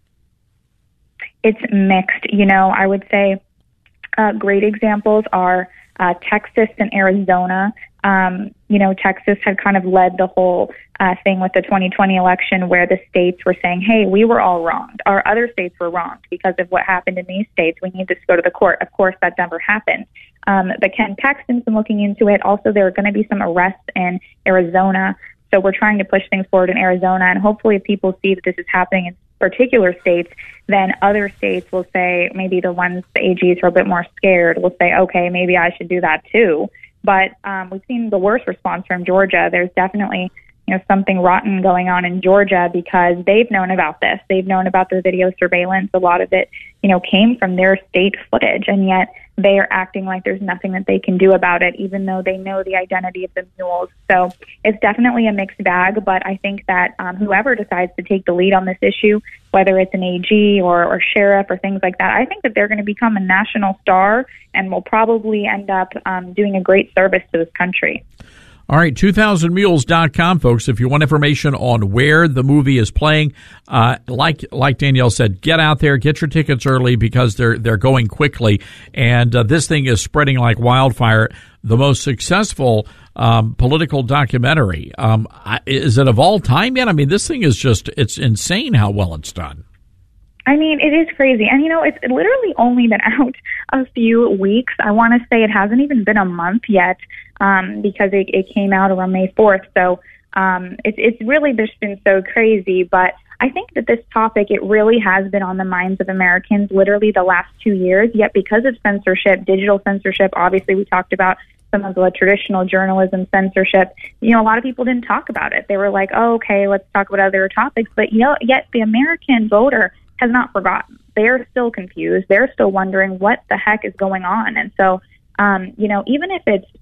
It's mixed. You know, I would say Uh, great examples are uh, Texas and Arizona. Um, you know, Texas had kind of led the whole uh, thing with the twenty twenty election where the states were saying, hey, we were all wronged. Our other states were wronged because of what happened in these states. We need this to go to the court. Of course, that never happened. Um, but Ken Paxton's been looking into it. Also, there are going to be some arrests in Arizona. So we're trying to push things forward in Arizona. And hopefully if people see that this is happening in particular states, then other states will say, maybe the ones, the A Gs who are a bit more scared will say, okay, maybe I should do that too. But um, we've seen the worst response from Georgia. There's definitely, you know, something rotten going on in Georgia because they've known about this. They've known about the video surveillance. A lot of it, you know, came from their state footage, and yet they are acting like there's nothing that they can do about it, even though they know the identity of the mules. So it's definitely a mixed bag, but I think that um, whoever decides to take the lead on this issue, whether it's an A G or, or sheriff or things like that, I think that they're going to become a national star and will probably end up um, doing a great service to this country. All right, two thousand mules dot com, folks, if you want information on where the movie is playing, uh, like like Danielle said, get out there, get your tickets early because they're they're going quickly, and uh, this thing is spreading like wildfire. The most successful um, political documentary. Um, is it of all time yet? I mean, this thing is just, it's insane how well it's done. I mean, it is crazy. And, you know, it's literally only been out a few weeks. I want to say it hasn't even been a month yet um, because it, it came out around May fourth. So um, it, it's really just been so crazy. But I think that this topic, it really has been on the minds of Americans literally the last two years. Yet because of censorship, digital censorship, obviously we talked about some of the traditional journalism censorship, you know, a lot of people didn't talk about it. They were like, oh, okay, let's talk about other topics. But, you know, yet the American voter has not forgotten. They're still confused. They're still wondering what the heck is going on. And so, um, you know, even if it's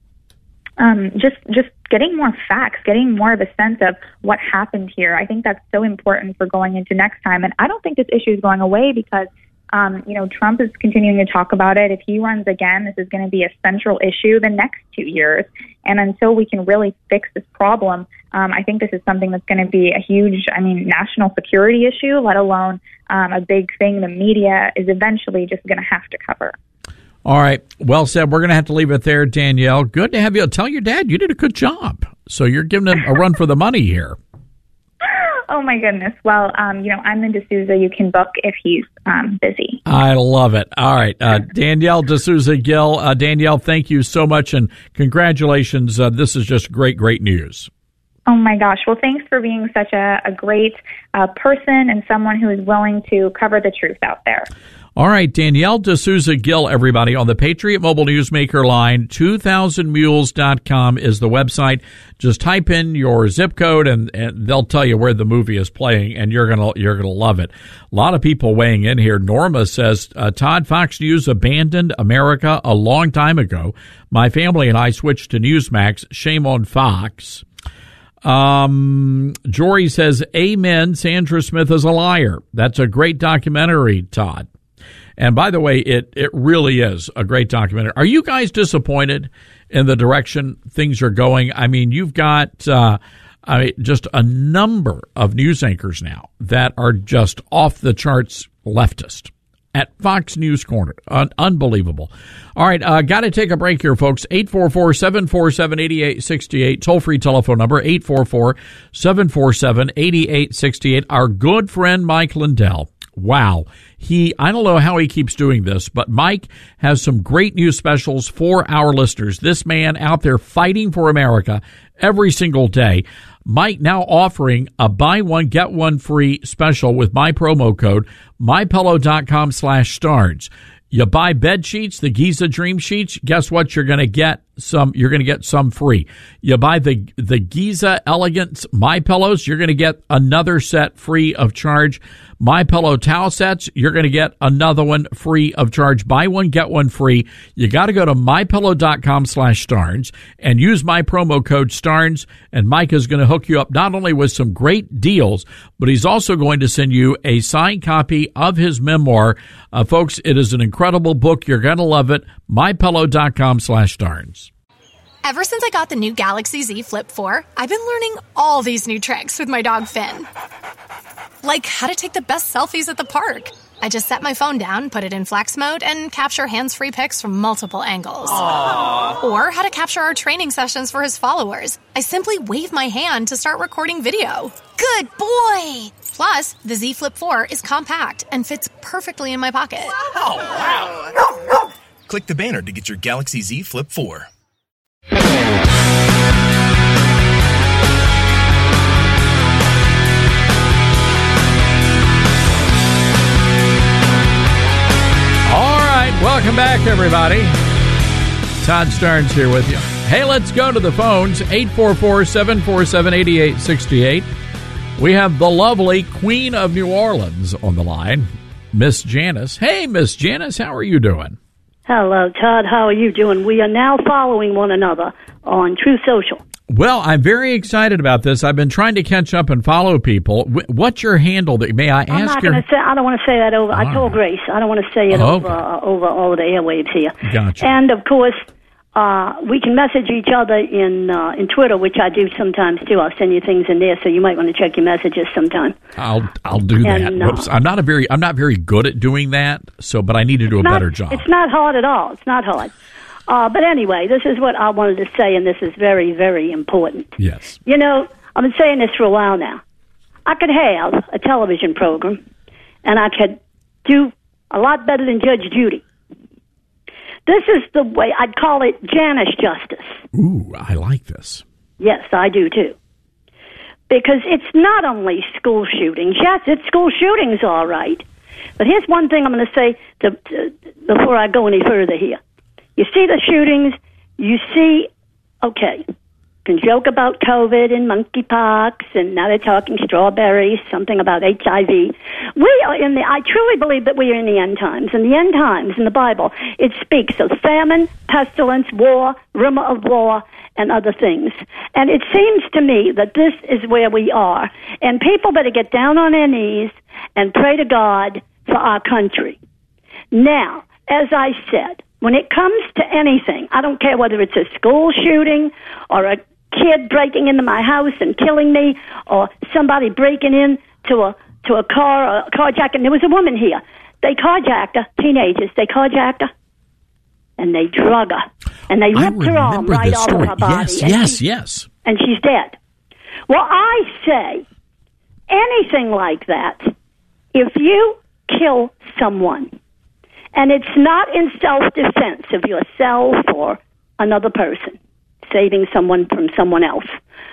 um, just just getting more facts, getting more of a sense of what happened here, I think that's so important for going into next time. And I don't think this issue is going away because, um, you know, Trump is continuing to talk about it. If he runs again, this is going to be a central issue the next two years. And until we can really fix this problem, um, I think this is something that's going to be a huge, I mean, national security issue, let alone um, a big thing the media is eventually just going to have to cover. All right. Well said. We're going to have to leave it there, Danielle. Good to have you. Tell your dad you did a good job. So you're giving him a run for the money here. Oh, my goodness. Well, um, you know, I'm in D'Souza. You can book if he's um, busy. I love it. All right. Uh, Danielle D'Souza Gill. Uh, Danielle, thank you so much, and congratulations. Uh, this is just great, great news. Oh, my gosh. Well, thanks for being such a, a great uh, person and someone who is willing to cover the truth out there. All right, Danielle D'Souza Gill, everybody, on the Patriot Mobile Newsmaker line. two thousand mules dot com is the website. Just type in your zip code, and, and they'll tell you where the movie is playing, and you're gonna you're gonna love it. A lot of people weighing in here. Norma says, uh, Todd, Fox News abandoned America a long time ago. My family and I switched to Newsmax. Shame on Fox. Um, Jory says, amen, Sandra Smith is a liar. That's a great documentary, Todd. And by the way, it, it really is a great documentary. Are you guys disappointed in the direction things are going? I mean, you've got uh, I mean, just a number of news anchors now that are just off the charts leftist. at Fox News Corner. Un- unbelievable. All right, uh, got to take a break here, folks. eight four four, seven four seven, eight eight six eight. Toll-free telephone number, eight four four, seven four seven, eight eight six eight. Our good friend Mike Lindell. Wow. He, I don't know how he keeps doing this, but Mike has some great news specials for our listeners. This man out there fighting for America every single day. Mike now offering a buy one, get one free special with my promo code, mypillow.com slash stars. You buy bed sheets, the Giza Dream Sheets, guess what? You're going to get some, you're going to get some free. You buy the, the Giza Elegance My Pillows, you're going to get another set free of charge. My Pillow towel sets, you're going to get another one free of charge. Buy one, get one free. You got to go to mypillow.com slash Starnes and use my promo code Starnes, and Mike is going to hook you up not only with some great deals, but he's also going to send you a signed copy of his memoir. Uh, folks, it is an incredible book. You're going to love it. mypillow.com slash Starnes. Ever since I got the new Galaxy Z Flip four, I've been learning all these new tricks with my dog Finn. Like how to take the best selfies at the park. I just set my phone down, put it in flex mode, and capture hands-free pics from multiple angles. Aww. Or how to capture our training sessions for his followers. I simply wave my hand to start recording video. Good boy! Plus, the Z Flip four is compact and fits perfectly in my pocket. Oh, wow. Click the banner to get your Galaxy Z Flip four. Welcome back, everybody. Todd Starnes here with you. Hey, let's go to the phones. eight four four, seven four seven, eight eight six eight. We have the lovely Queen of New Orleans on the line, Miss Janice. Hey, Miss Janice, how are you doing? Hello, Todd. How are you doing? We are now following one another on Truth Social. Well, I'm very excited about this. I've been trying to catch up and follow people. What's your handle? May I ask? I'm not your... going to say. I don't want to say that over. I told Grace I don't want to say it Oh, over okay. uh, over all of the airwaves here. Gotcha. And of course, uh, we can message each other in uh, in Twitter, which I do sometimes too. I'll send you things in there, so you might want to check your messages sometime. I'll I'll do that. And, uh, Whoops. I'm not a very I'm not very good at doing that. So, but I need to do a not, better job. It's not hard at all. It's not hard. Uh, but anyway, this is what I wanted to say, and this is very, very important. Yes. You know, I've been saying this for a while now. I could have a television program, and I could do a lot better than Judge Judy. This is the way, I'd call it Janice justice. Ooh, I like this. Yes, I do too. Because it's not only school shootings. Yes, it's school shootings, all right. But here's one thing I'm going to say to, to, before I go any further here. You see the shootings, you see, okay, can joke about COVID and monkeypox, and now they're talking strawberries, something about H I V. We are in the, I truly believe that we are in the end times. In the end times, in the Bible, it speaks of famine, pestilence, war, rumor of war, and other things. And it seems to me that this is where we are. And people better get down on their knees and pray to God for our country. Now, as I said, when it comes to anything, I don't care whether it's a school shooting or a kid breaking into my house and killing me or somebody breaking in to a to a car, a carjacking. There was a woman here. They carjacked her, teenagers. They carjacked her, and they drug her. And they ripped her arm right off of her body. Yes, and yes, she, yes. And she's dead. Well, I say anything like that, if you kill someone, and it's not in self-defense of yourself or another person, saving someone from someone else,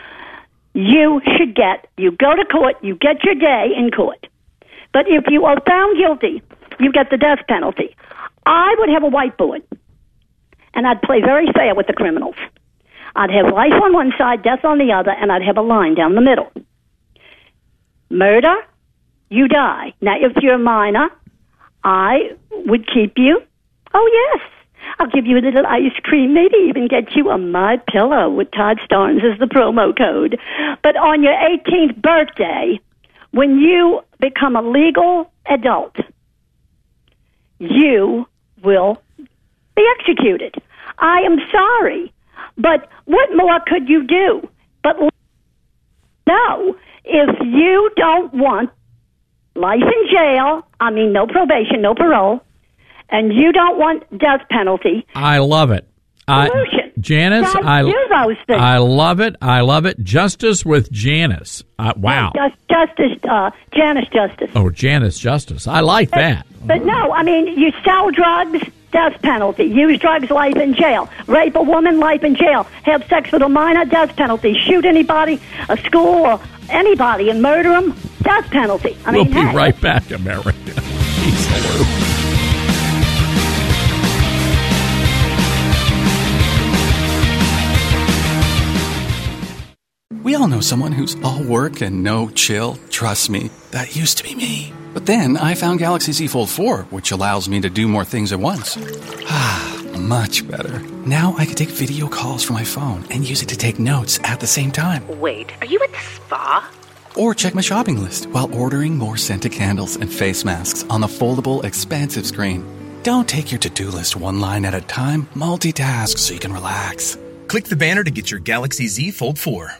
you should get, you go to court, you get your day in court. But if you are found guilty, you get the death penalty. I would have a whiteboard, and I'd play very fair with the criminals. I'd have life on one side, death on the other, and I'd have a line down the middle. Murder, you die. Now, if you're a minor, I would keep you. Oh, yes. I'll give you a little ice cream, maybe even get you a My Pillow with Todd Starnes as the promo code. But on your eighteenth birthday, when you become a legal adult, you will be executed. I am sorry, but what more could you do? But no, if you don't want life in jail. I mean, no probation, no parole. And you don't want death penalty. I love it. I, Janice, Guys, I, do those things. I love it. I love it. Justice with Janice. Uh, wow. Just, Justice, uh, Janice Justice. Oh, Janice Justice. I like but, that. But no, I mean, you sell drugs, death penalty. Use drugs, life in jail. Rape a woman, life in jail. Have sex with a minor, death penalty. Shoot anybody, a school, or anybody, and murder them, death penalty. I we'll mean, be hey. right back, America. Peace hello. We all know someone who's all work and no chill. Trust me, that used to be me. But then I found Galaxy Z Fold four, which allows me to do more things at once. Ah, much better. Now I can take video calls from my phone and use it to take notes at the same time. Wait, are you at the spa? Or check my shopping list while ordering more scented candles and face masks on the foldable, expansive screen. Don't take your to-do list one line at a time. Multitask so you can relax. Click the banner to get your Galaxy Z Fold four.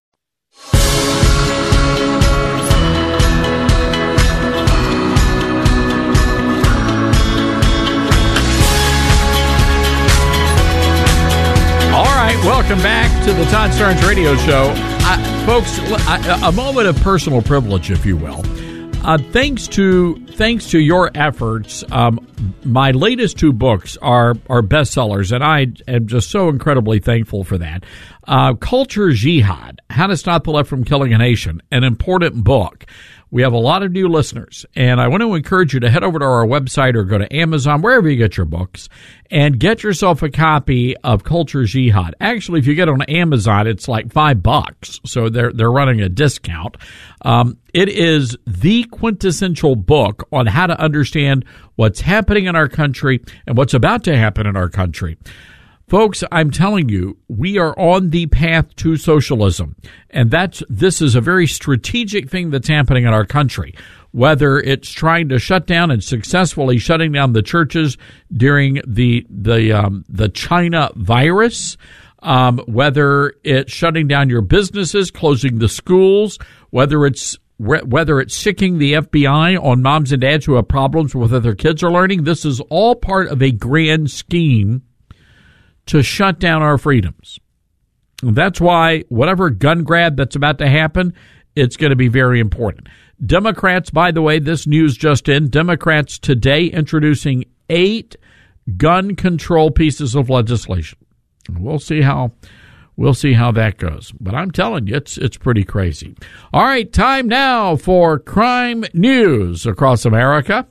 All right, welcome back to the Todd Starnes Radio Show. Uh, folks, a moment of personal privilege, if you will. Uh, thanks to thanks to your efforts, um, my latest two books are, are bestsellers, and I am just so incredibly thankful for that. Uh, Culture Jihad, How to Stop the Left from Killing a Nation, an important book. We have a lot of new listeners, and I want to encourage you to head over to our website or go to Amazon, wherever you get your books, and get yourself a copy of Culture Jihad. Actually, if you get it on Amazon, it's like five bucks, so they're they're running a discount. Um, it is the quintessential book on how to understand what's happening in our country and what's about to happen in our country. Folks, I'm telling you, we are on the path to socialism, and that's this is a very strategic thing that's happening in our country. Whether it's trying to shut down and successfully shutting down the churches during the the um, the China virus, um, whether it's shutting down your businesses, closing the schools, whether it's whether it's sicking the F B I on moms and dads who have problems with what their kids are learning, this is all part of a grand scheme to shut down our freedoms. And that's why whatever gun grab that's about to happen, it's going to be very important. Democrats, by the way, this news just in, Democrats today introducing eight gun control pieces of legislation. We'll see how we'll see how that goes. But I'm telling you, it's it's pretty crazy. All right, time now for crime news across America.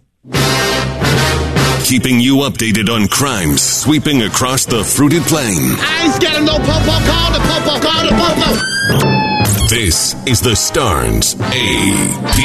Keeping you updated on crimes sweeping across the fruited plain. I ain't scared of no po-po call, the po-po call, the po-po. This is the Starnes A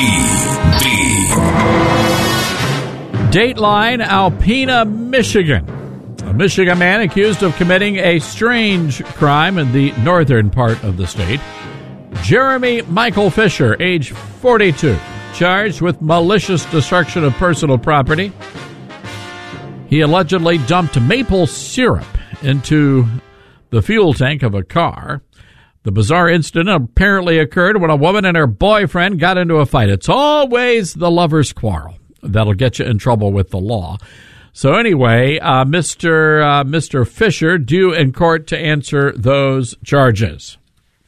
P B. Dateline, Alpena, Michigan. A Michigan man accused of committing a strange crime in the northern part of the state. Jeremy Michael Fisher, age forty-two, charged with malicious destruction of personal property. He allegedly dumped maple syrup into the fuel tank of a car. The bizarre incident apparently occurred when a woman and her boyfriend got into a fight. It's always the lover's quarrel that'll get you in trouble with the law. So anyway, uh, Mister Uh, Mister Fisher due in court to answer those charges.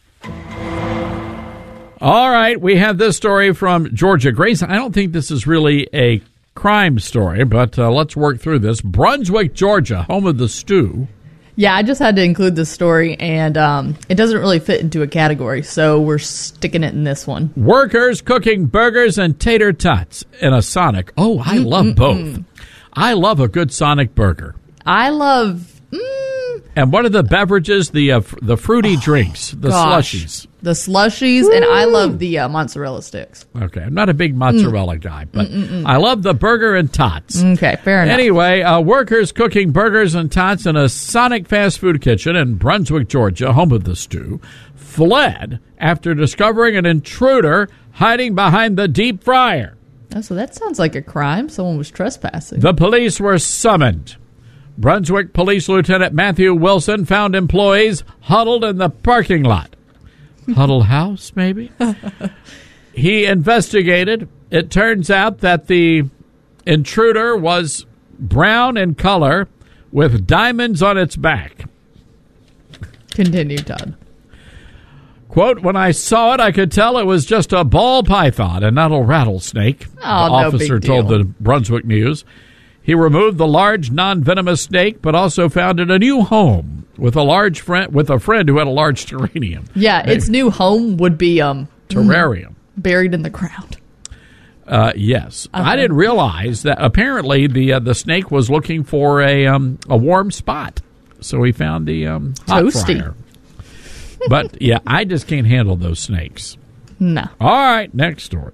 All right, we have this story from Georgia. Grace, I don't think this is really a crime story, but uh, let's work through this. Brunswick, Georgia, home of the stew. Yeah, I just had to include this story, and um, it doesn't really fit into a category, so we're sticking it in this one. Workers cooking burgers and tater tots in a Sonic. Oh, I mm, love mm, both. Mm. I love a good Sonic burger. I love... Mm, and what are the beverages? The uh, the fruity oh, drinks, the gosh. slushies. The slushies, Woo! And I love the uh, mozzarella sticks. Okay, I'm not a big mozzarella mm. guy, but Mm-mm-mm. I love the burger and tots. Okay, fair enough. Anyway, uh, workers cooking burgers and tots in a Sonic fast food kitchen in Brunswick, Georgia, home of the stew, fled after discovering an intruder hiding behind the deep fryer. Oh, so that sounds like a crime. Someone was trespassing. The police were summoned. Brunswick Police Lieutenant Matthew Wilson found employees huddled in the parking lot. Huddle house, maybe? He investigated. It turns out that the intruder was brown in color with diamonds on its back. Continue, Todd. Quote, when I saw it, I could tell it was just a ball python and not a rattlesnake, Oh, the no officer big deal. told the Brunswick News. He removed the large non-venomous snake, but also found it a new home with a large friend with a friend who had a large terrarium. Yeah, Hey, its new home would be um terrarium. buried in the ground. Uh, yes, Uh-huh. I didn't realize that. Apparently, the uh, the snake was looking for a um, a warm spot, so he found the um, hot Toasty. fryer. But yeah, I just can't handle those snakes. No. All right, next story.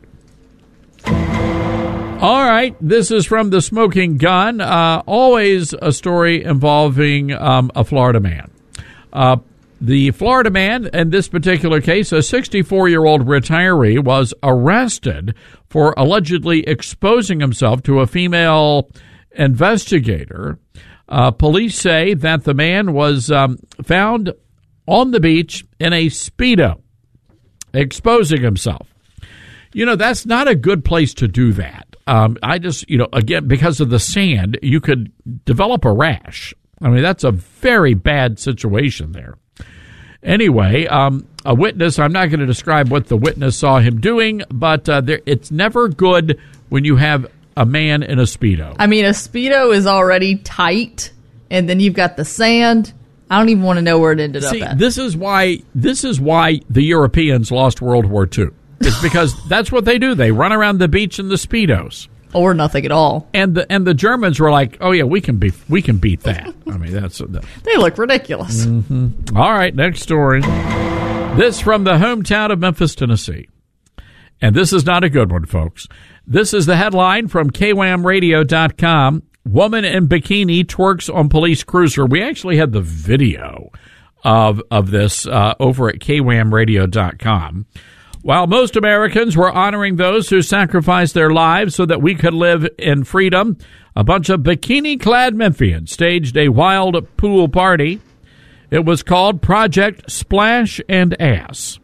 All right, this is from The Smoking Gun. Uh, always a story involving um, a Florida man. Uh, the Florida man, in this particular case, a sixty-four-year-old retiree, was arrested for allegedly exposing himself to a female investigator. Uh, police say that the man was um, found on the beach in a Speedo, exposing himself. You know, that's not a good place to do that. Um, I just, you know, again, because of the sand, you could develop a rash. I mean, that's a very bad situation there. Anyway, um, a witness, I'm not going to describe what the witness saw him doing, but uh, there, it's never good when you have a man in a Speedo. I mean, a Speedo is already tight, and then you've got the sand. I don't even want to know where it ended See, up at. this is why this is why the Europeans lost World War Two. It's because that's what they do. They run around the beach in the Speedos. Or nothing at all. And the and the Germans were like, "Oh yeah, we can be we can beat that." I mean, that's that. They look ridiculous. Mm-hmm. All right, next story. This from the hometown of Memphis, Tennessee. And this is not a good one, folks. This is the headline from K W A M radio dot com. Woman in bikini twerks on police cruiser. We actually had the video of of this uh, over at K W A M radio dot com. While most Americans were honoring those who sacrificed their lives so that we could live in freedom, a bunch of bikini-clad Memphians staged a wild pool party. It was called Project Splash and Ass.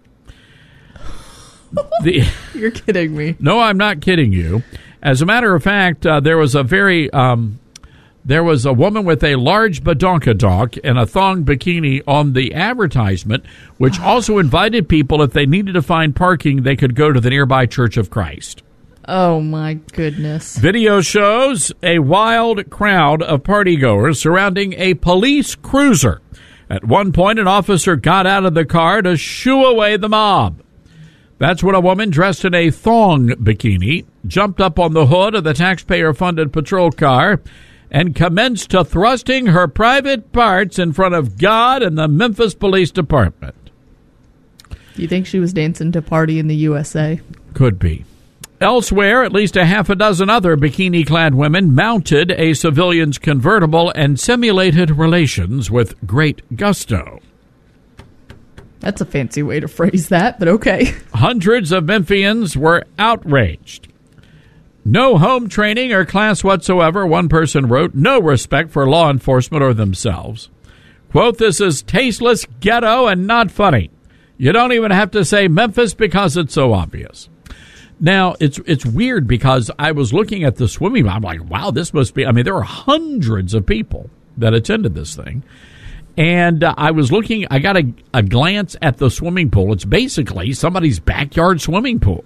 The, You're kidding me. No, I'm not kidding you. As a matter of fact, uh, there was a very... Um, There was a woman with a large badonkadonk and a thong bikini on the advertisement, which also invited people, if they needed to find parking, they could go to the nearby Church of Christ. Oh, my goodness. Video shows a wild crowd of partygoers surrounding a police cruiser. At one point, an officer got out of the car to shoo away the mob. That's when a woman dressed in a thong bikini jumped up on the hood of the taxpayer-funded patrol car and commenced to thrusting her private parts in front of God and the Memphis Police Department. Do you think she was dancing to Party in the U S A? Could be. Elsewhere, at least a half a dozen other bikini-clad women mounted a civilian's convertible and simulated relations with great gusto. That's a fancy way to phrase that, but okay. Hundreds of Memphians were outraged. No home training or class whatsoever, one person wrote. No respect for law enforcement or themselves. Quote, this is tasteless, ghetto, and not funny. You don't even have to say Memphis because it's so obvious. Now, it's it's weird because I was looking at the swimming. I'm like, wow, this must be, I mean, there were hundreds of people that attended this thing. And uh, I was looking, I got a, a glance at the swimming pool. It's basically somebody's backyard swimming pool.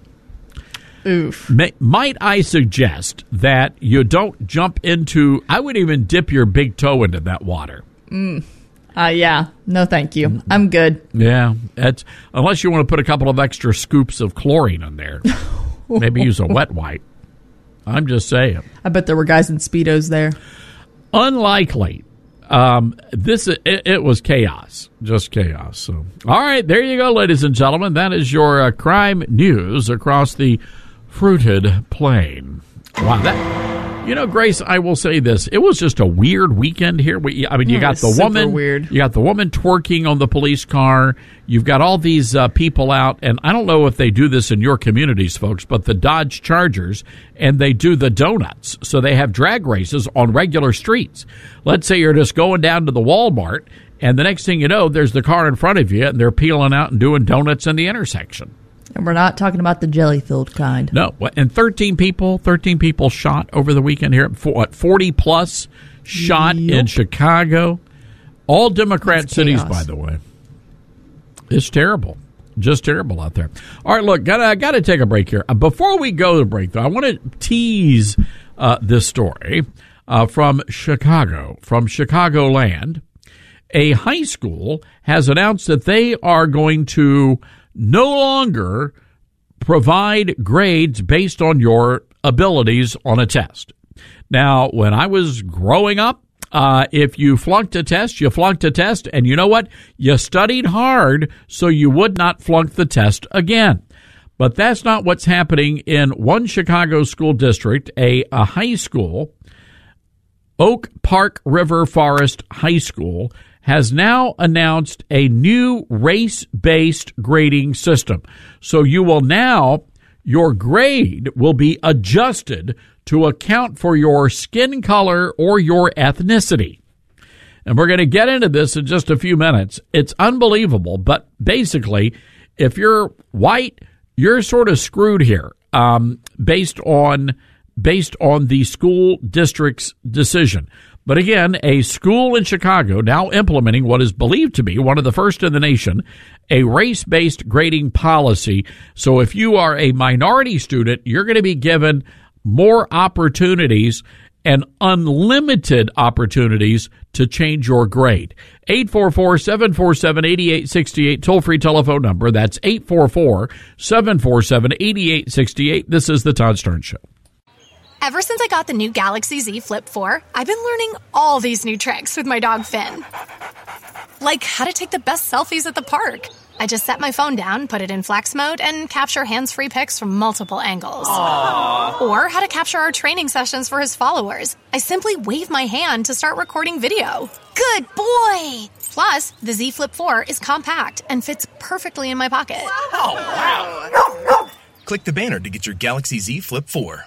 Oof. May, might I suggest that you don't jump into, I wouldn't even dip your big toe into that water. Mm. Uh, yeah. No, thank you. I'm good. Yeah. It's, unless you want to put a couple of extra scoops of chlorine in there. Maybe use a wet wipe. I'm just saying. I bet there were guys in Speedos there. Unlikely. Um, this it, it was chaos, just chaos. So, all right, there you go, ladies and gentlemen. That is your uh, crime news across the fruited plain. Wow, that you know, Grace, I will say this: it was just a weird weekend here. We, I mean, you It got was the super woman, weird. you got the woman twerking on the police car. You've got all these uh, people out, and I don't know if they do this in your communities, folks, but the Dodge Chargers, and they do the donuts. So they have drag races on regular streets. Let's say you're just going down to the Walmart, and the next thing you know, there's the car in front of you, and they're peeling out and doing donuts in the intersection. And we're not talking about the jelly-filled kind. No, and thirteen people, thirteen people shot over the weekend here. What, forty plus shot yep. in Chicago. All Democrat That's cities, chaos. By the way. It's terrible. Just terrible out there. All right, look, got got to take a break here. Uh, before we go to break, though, I want to tease uh, this story uh, from Chicago, from Chicagoland. A high school has announced that they are going to no longer provide grades based on your abilities on a test. Now, when I was growing up, Uh, if you flunked a test, you flunked a test, and you know what? You studied hard so you would not flunk the test again. But that's not what's happening in one Chicago school district, a, a high school. Oak Park River Forest High School has now announced a new race-based grading system. So you will now, your grade will be adjusted to account for your skin color or your ethnicity. And we're going to get into this in just a few minutes. It's unbelievable, but basically, if you're white, you're sort of screwed here um, based on based on the school district's decision. But again, a school in Chicago now implementing what is believed to be one of the first in the nation, a race-based grading policy. So if you are a minority student, you're going to be given more opportunities and unlimited opportunities to change your grade. eight four four, seven four seven, eight eight six eight, toll-free telephone number. That's eight four four, seven four seven, eight eight six eight. This is the Todd Starnes Show. Ever since I got the new Galaxy Z Flip four, I've been learning all these new tricks with my dog Finn. Like how to take the best selfies at the park. I just set my phone down, put it in flex mode, and capture hands-free pics from multiple angles. Aww. Or how to capture our training sessions for his followers. I simply wave my hand to start recording video. Good boy! Plus, the Z Flip four is compact and fits perfectly in my pocket. Oh, wow. Click the banner to get your Galaxy Z Flip four.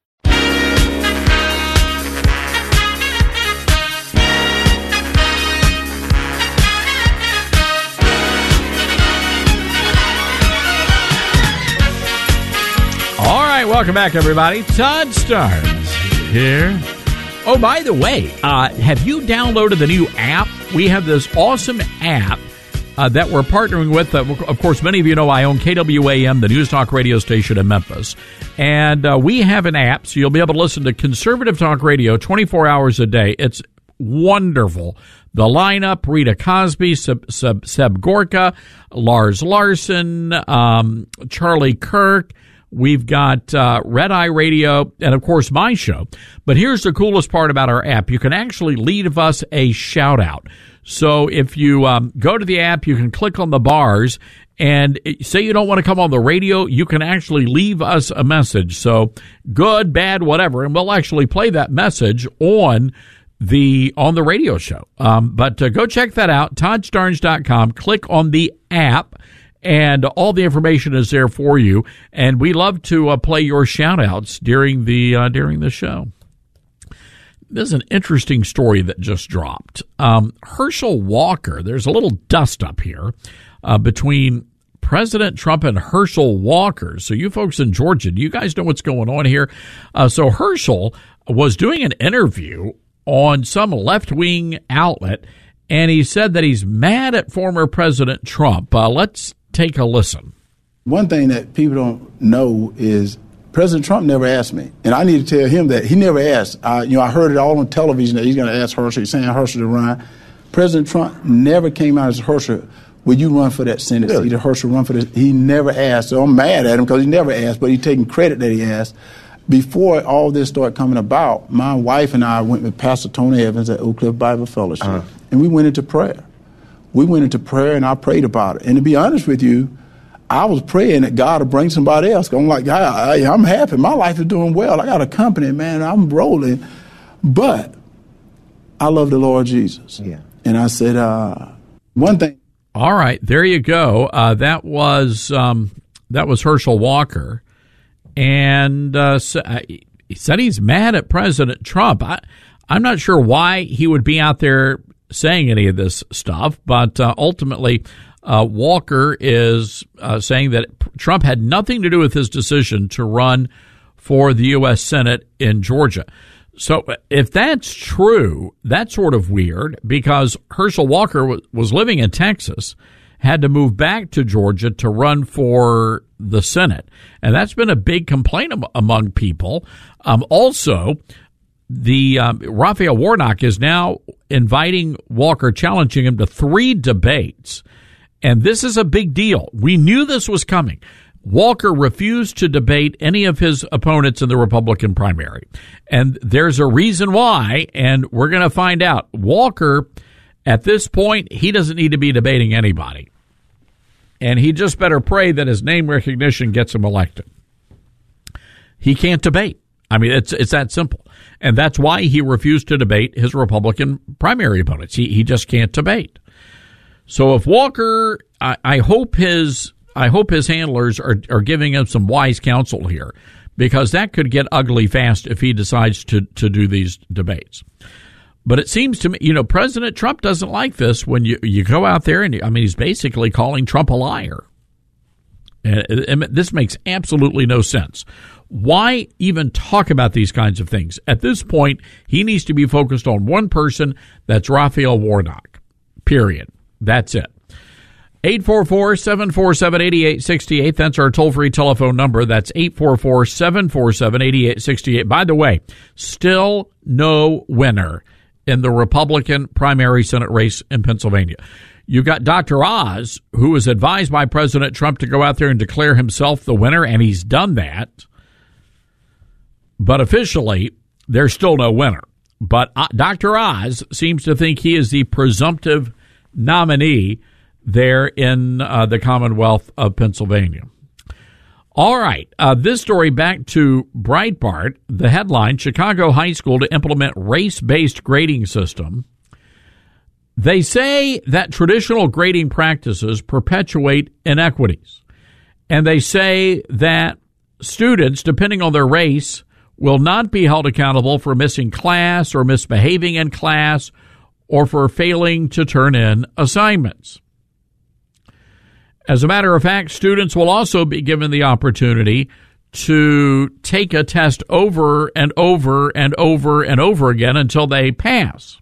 All right, welcome back, everybody. Todd Starnes here. Oh, by the way, uh, have you downloaded the new app? We have this awesome app uh, that we're partnering with. Uh, of course, many of you know I own K W A M, the News Talk radio station in Memphis. And uh, we have an app, so you'll be able to listen to conservative talk radio twenty-four hours a day. It's wonderful. The lineup, Rita Cosby, Seb, Seb, Seb Gorka, Lars Larson, um, Charlie Kirk. We've got uh, Red Eye Radio and, of course, my show. But here's the coolest part about our app. You can actually leave us a shout-out. So if you um, go to the app, you can click on the bars, and say you don't want to come on the radio, you can actually leave us a message. So good, bad, whatever, and we'll actually play that message on the on the radio show. Um, but uh, go check that out, todd starnes dot com. Click on the app. And all the information is there for you. And we love to uh, play your shout-outs during the uh, during the show. This is an interesting story that just dropped. Um, Herschel Walker, there's a little dust up here uh, between President Trump and Herschel Walker. So you folks in Georgia, do you guys know what's going on here? Uh, so Herschel was doing an interview on some left-wing outlet, and he said that he's mad at former President Trump. Uh, let's take a listen. One thing that people don't know is President Trump never asked me, and I need to tell him that he never asked. I, you know, I heard it all on television that he's going to ask Herschel. He's saying Herschel to run. President Trump never came out as Herschel, will you run for that Senate seat? Did Herschel run for this? He never asked. So I'm mad at him because he never asked, but he's taking credit that he asked. Before all this started coming about, my wife and I went with Pastor Tony Evans at Oak Cliff Bible Fellowship, uh-huh. and we went into prayer. We went into prayer, and I prayed about it. And to be honest with you, I was praying that God would bring somebody else. I'm like, I, I, I'm happy. My life is doing well. I got a company, man. I'm rolling. But I love the Lord Jesus. Yeah. And I said, uh, one thing. All right, there you go. Uh, that was um, that was Herschel Walker. And uh, so, uh, he said he's mad at President Trump. I, I'm not sure why he would be out there saying any of this stuff, but uh, ultimately Uh, Walker is uh, saying that Trump had nothing to do with his decision to run for the U S Senate in Georgia. So if that's true, that's sort of weird because Herschel Walker w- was living in Texas, had to move back to Georgia to run for the Senate. And that's been a big complaint am- among people. Um, also, the um, Raphael Warnock is now inviting Walker, challenging him to three debates. And this is a big deal. We knew this was coming. Walker refused to debate any of his opponents in the Republican primary. And there's a reason why, and we're going to find out. Walker, at this point, he doesn't need to be debating anybody. And he just better pray that his name recognition gets him elected. He can't debate. I mean, it's it's that simple. And that's why he refused to debate his Republican primary opponents. He he just can't debate. So if Walker, I, I hope his I hope his handlers are, are giving him some wise counsel here, because that could get ugly fast if he decides to, to do these debates. But it seems to me, you know, President Trump doesn't like this when you, you go out there and, you, I mean, he's basically calling Trump a liar. And, and this makes absolutely no sense. Why even talk about these kinds of things? At this point, he needs to be focused on one person. That's Raphael Warnock, period. That's it. eight four four, seven four seven, eight eight six eight. That's our toll-free telephone number. That's eight four four, seven four seven, eight eight six eight. By the way, still no winner in the Republican primary Senate race in Pennsylvania. You got Doctor Oz, who was advised by President Trump to go out there and declare himself the winner, and he's done that. But officially, there's still no winner. But Doctor Oz seems to think he is the presumptive nominee there in uh, the Commonwealth of Pennsylvania. All right. Uh, this story back to Breitbart. The headline, Chicago High School to implement race-based grading system. They say that traditional grading practices perpetuate inequities. And they say that students, depending on their race, will not be held accountable for missing class or misbehaving in class or for failing to turn in assignments. As a matter of fact, students will also be given the opportunity to take a test over and over and over and over again until they pass.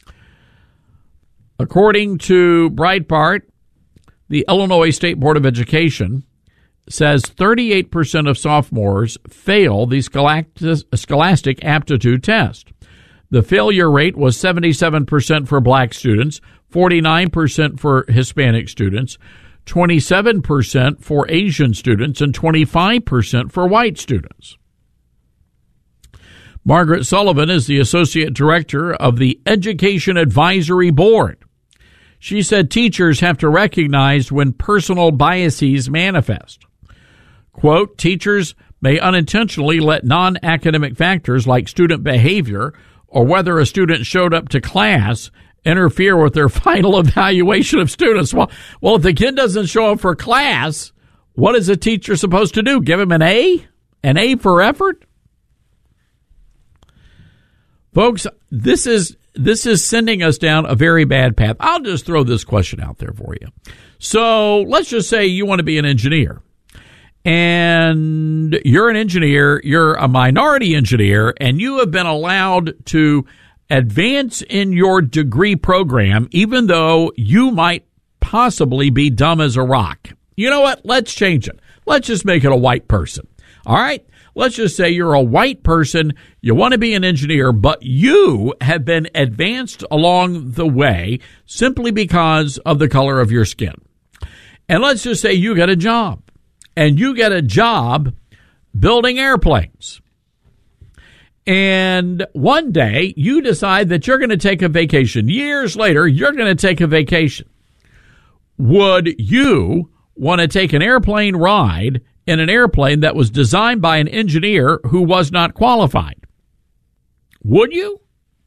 According to Breitbart, the Illinois State Board of Education says thirty-eight percent of sophomores fail the Scholastic Aptitude Test. The failure rate was seventy-seven percent for black students, forty-nine percent for Hispanic students, twenty-seven percent for Asian students, and twenty-five percent for white students. Margaret Sullivan is the Associate Director of the Education Advisory Board. She said teachers have to recognize when personal biases manifest. Quote, teachers may unintentionally let non-academic factors like student behavior or whether a student showed up to class interfere with their final evaluation of students. Well, well, if the kid doesn't show up for class, what is a teacher supposed to do? Give him an A? An A for effort? Folks, this is this is sending us down a very bad path. I'll just throw this question out there for you. So let's just say you want to be an engineer. And you're an engineer, you're a minority engineer, and you have been allowed to advance in your degree program, even though you might possibly be dumb as a rock. You know what? Let's change it. Let's just make it a white person. All right? Let's just say you're a white person, you want to be an engineer, but you have been advanced along the way simply because of the color of your skin. And let's just say you get a job. And you get a job building airplanes. And one day you decide that you're going to take a vacation. Years later, you're going to take a vacation. Would you want to take an airplane ride in an airplane that was designed by an engineer who was not qualified? Would you?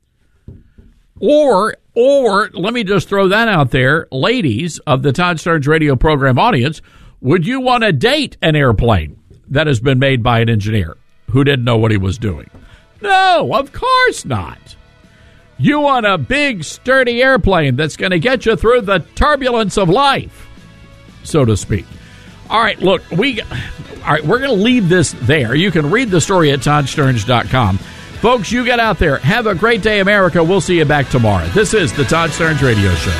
Or, or let me just throw that out there, ladies of the Todd Starnes radio program audience, would you want to date an airplane that has been made by an engineer who didn't know what he was doing? No, of course not. You want a big, sturdy airplane that's going to get you through the turbulence of life. so to speak. All right, look, we, all right, we're going to leave this there. You can read the story at Todd Stearns dot com. Folks, you get out there. Have a great day, America. We'll see you back tomorrow. This is the Todd Stearns Radio Show.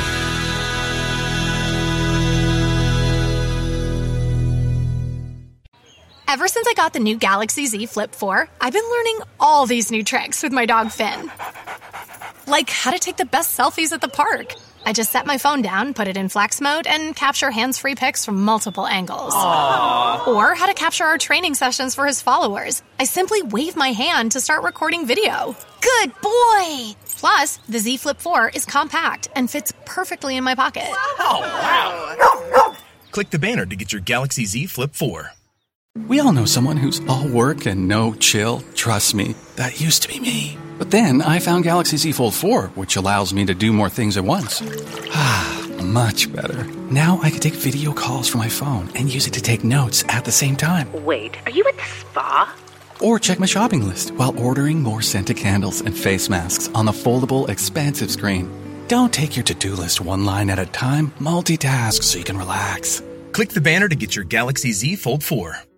Ever since I got the new Galaxy Z Flip four, I've been learning all these new tricks with my dog Finn. Like how to take the best selfies at the park. I just set my phone down, put it in flex mode, and capture hands-free pics from multiple angles. Aww. Or how to capture our training sessions for his followers. I simply wave my hand to start recording video. Good boy! Plus, the Z Flip four is compact and fits perfectly in my pocket. Oh, wow. Click the banner to get your Galaxy Z Flip four. We all know someone who's all work and no chill. Trust me, that used to be me. But then I found Galaxy Z Fold four, which allows me to do more things at once. Ah, much better. Now I can take video calls from my phone and use it to take notes at the same time. Wait, are you at the spa? Or check my shopping list while ordering more scented candles and face masks on the foldable, expansive screen. Don't take your to-do list one line at a time. Multitask so you can relax. Click the banner to get your Galaxy Z Fold four.